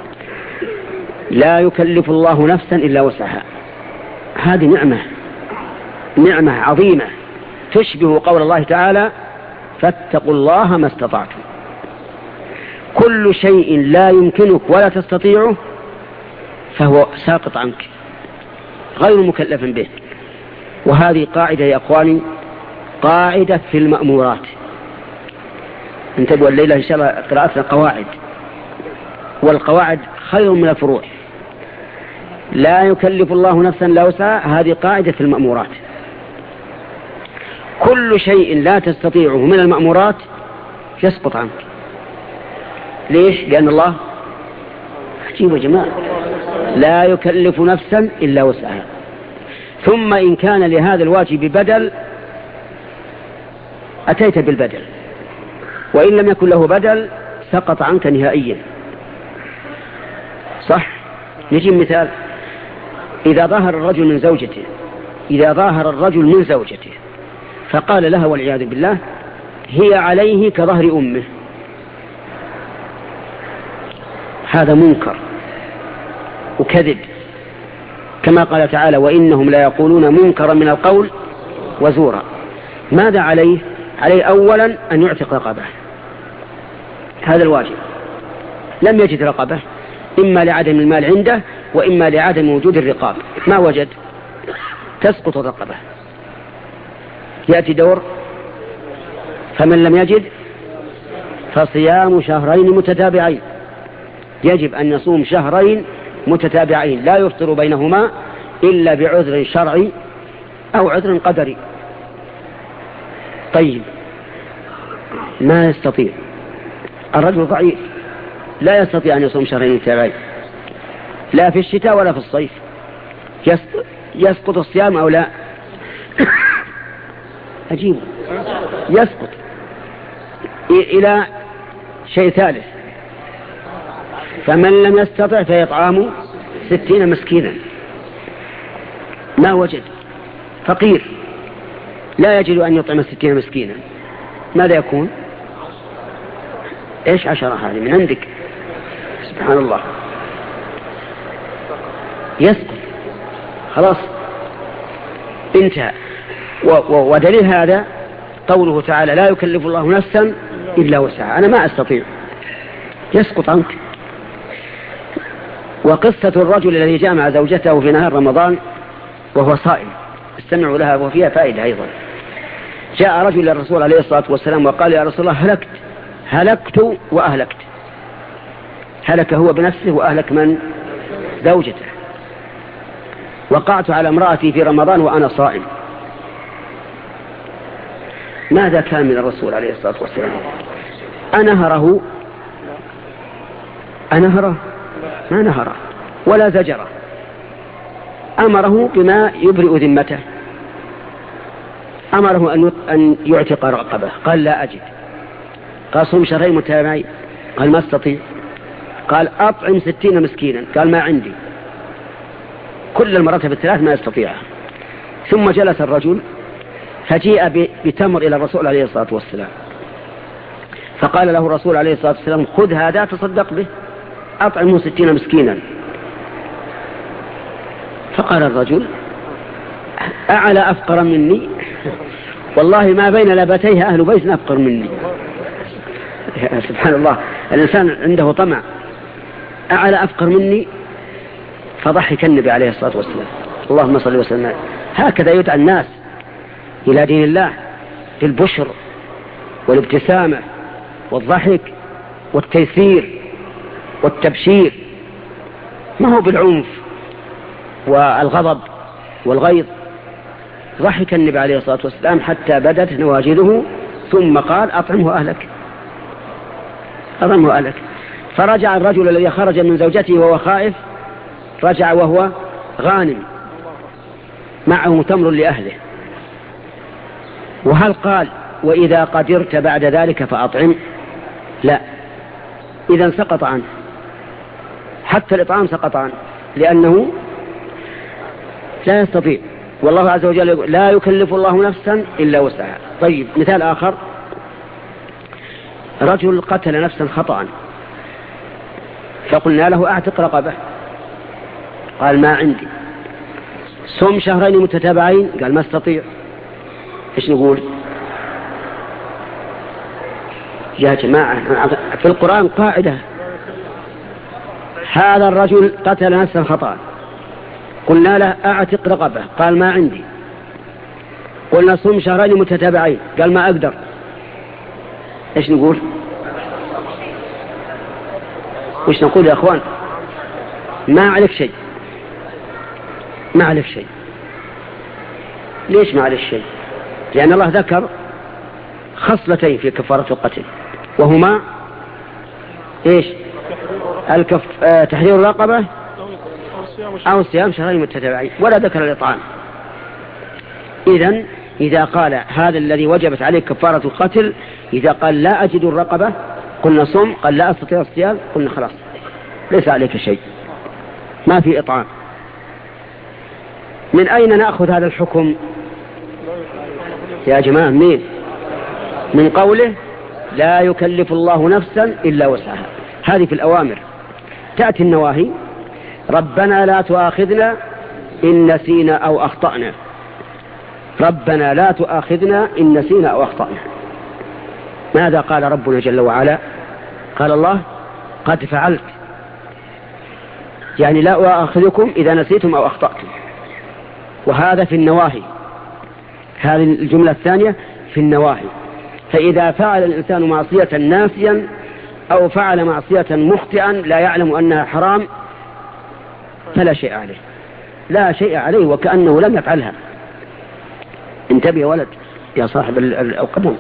لا يكلف الله نفسا إلا وسعها. هذه نعمة نعمة عظيمة تشبه قول الله تعالى: فاتقوا الله ما استطعتم. كل شيء لا يمكنك ولا تستطيعه فهو ساقط عنك غير مكلف به. وهذه قاعدة يا أخواني، قاعدة في المأمورات. انتبهوا الليلة إن شاء الله قراءتنا قواعد، والقواعد خير من الفروع. لا يكلف الله نفسا لا وسعها، هذه قاعدة في المأمورات. كل شيء لا تستطيعه من المأمورات يسقط عنك. ليش؟ لأن الله عجيب يا جماعة، لا يكلف نفسا إلا وسعها. ثم إن كان لهذا الواجب بدل أتيت بالبدل، وإن لم يكن له بدل سقط عنك نهائيا. صح؟ نجيب مثال. إذا ظهر الرجل من زوجته إذا ظهر الرجل من زوجته فقال لها والعياذ بالله: هي عليه كظهر أمه، هذا منكر وكذب، كما قال تعالى: وإنهم لا يقولون منكرا من القول وزورا. ماذا عليه؟ عليه أولا أن يعتق رقبه، هذا الواجب. لم يجد رقبه، إما لعدم المال عنده وإما لعدم وجود الرقاب، ما وجد تسقط الرقبة. يأتي دور فمن لم يجد فصيام شهرين متتابعين، يجب أن يصوم شهرين متتابعين لا يفطر بينهما إلا بعذر شرعي أو عذر قدري. طيب، ما يستطيع الرجل ضعيف، لا يستطيع أن يصوم شهرين متتابعين لا في الشتاء ولا في الصيف، يسقط الصيام أو لا؟ عجيب، يسقط. إلى شيء ثالث: فمن لم يستطع فيطعام ستين مسكينا. ما وجد، فقير لا يجد أن يطعم ستين مسكينا، ماذا يكون؟ إيش عشرة هذه من عندك؟ سبحان الله، يسقط خلاص انتهى. ودليل هذا قوله تعالى لا يكلف الله نفسا إلا وسعها، أنا ما أستطيع، يسقط عنك. وقصة الرجل الذي جامع زوجته في نهار رمضان وهو صائم، استمعوا لها وفيها فائدة أيضا. جاء رجل للرسول عليه الصلاة والسلام وقال يا رسول الله هلكت هلكت وأهلكت. هلك هو بنفسه وأهلك من؟ زوجته. وقعت على امرأتي في رمضان وأنا صائم. ماذا كان من الرسول عليه الصلاة والسلام؟ أنهره أنهره ما نهره ولا زجره، أمره بما يبرئ ذمته، أمره أن يعتق رقبة، قال لا أجد. قال صوم شهرين متتابعين، قال ما استطيع. قال أطعم ستين مسكينا، قال ما عندي. كل المراتب الثلاث ما يستطيع. ثم جلس الرجل فجيء بتمر إلى الرسول عليه الصلاة والسلام، فقال له الرسول عليه الصلاة والسلام خذ هذا تصدق به، أطعمه ستين مسكينا. فقال الرجل أعلى أفقر مني، والله ما بين لبتيها أهل بيت أفقر مني. سبحان الله، الإنسان عنده طمع. أعلى أفقر مني. فضحك النبي عليه الصلاة والسلام. اللهم صل وسلم. هكذا يدعى الناس إلى دين الله، بالبشر والابتسامة والضحك والتيسير والتبشير، ما هو بالعنف والغضب والغيظ. ضحك النبي عليه الصلاة والسلام حتى بدت نواجذه، ثم قال أطعمه أهلك أطعمه أهلك. فرجع الرجل الذي خرج من زوجته وهو خائف، رجع وهو غانم معه تمر لأهله. وهل قال وإذا قدرت بعد ذلك فأطعم؟ لا، إذا سقط عنه، حتى الإطعام سقط عنه، لأنه لا يستطيع. والله عز وجل يقول لا يكلف الله نفسا إلا وسعها. طيب، مثال آخر، رجل قتل نفسا خطأ، فقلنا له أعتق رقبة، قال ما عندي. صم شهرين متتابعين، قال ما استطيع. إيش نقول يا جماعة؟ في القرآن قاعدة، هذا الرجل قتل نفسا خطأ، قلنا له أعتق رقبة، قال ما عندي. قلنا صم شهرين متتابعين، قال ما أقدر. إيش نقول؟ وش نقول يا أخوان؟ ما عليك شيء، ما عليك شيء. ليش ما عليك شيء؟ لأن الله ذكر خصلتين في كفارة القتل، وهما إيش؟ الكف... آه... تحرير الرقبة أو صيام شهرين متتابعين، ولا ذكر الإطعام. إذن إذا قال هذا الذي وجبت عليه كفارة القتل، إذا قال لا أجد الرقبة قلنا صم، قال لا أستطيع الصيام قلنا خلاص ليس عليك شيء، ما في إطعام. من أين نأخذ هذا الحكم يا جماعة؟ مين؟ من قوله لا يكلف الله نفسا إلا وسعها. هذه في الأوامر. تأتي النواهي، ربنا لا تؤاخذنا إن نسينا أو أخطأنا، ربنا لا تؤاخذنا إن نسينا أو أخطأنا. ماذا قال ربنا جل وعلا؟ قال الله قد فعلت، يعني لا أؤاخذكم إذا نسيتم أو أخطأتم. وهذا في النواهي، هذه الجملة الثانية في النواهي. فإذا فعل الإنسان معصية ناسيا أو فعل معصية مخطئا لا يعلم أنها حرام فلا شيء عليه، لا شيء عليه، وكأنه لم يفعلها. انتبه يا ولد يا صاحب القدم.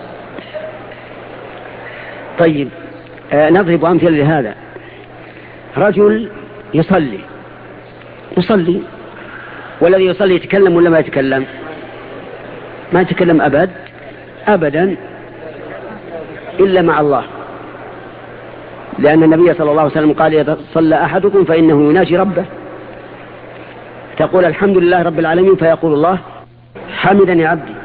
طيب، آه نضرب أمثلة لهذا. رجل يصلي يصلي والذي يصلي يتكلم ولا ما يتكلم؟ ما يتكلم أبد أبدا إلا مع الله، لأن النبي صلى الله عليه وسلم قال إذا صلى أحدكم فإنه يناجي ربه، تقول الحمد لله رب العالمين، فيقول الله حمدني عبدي.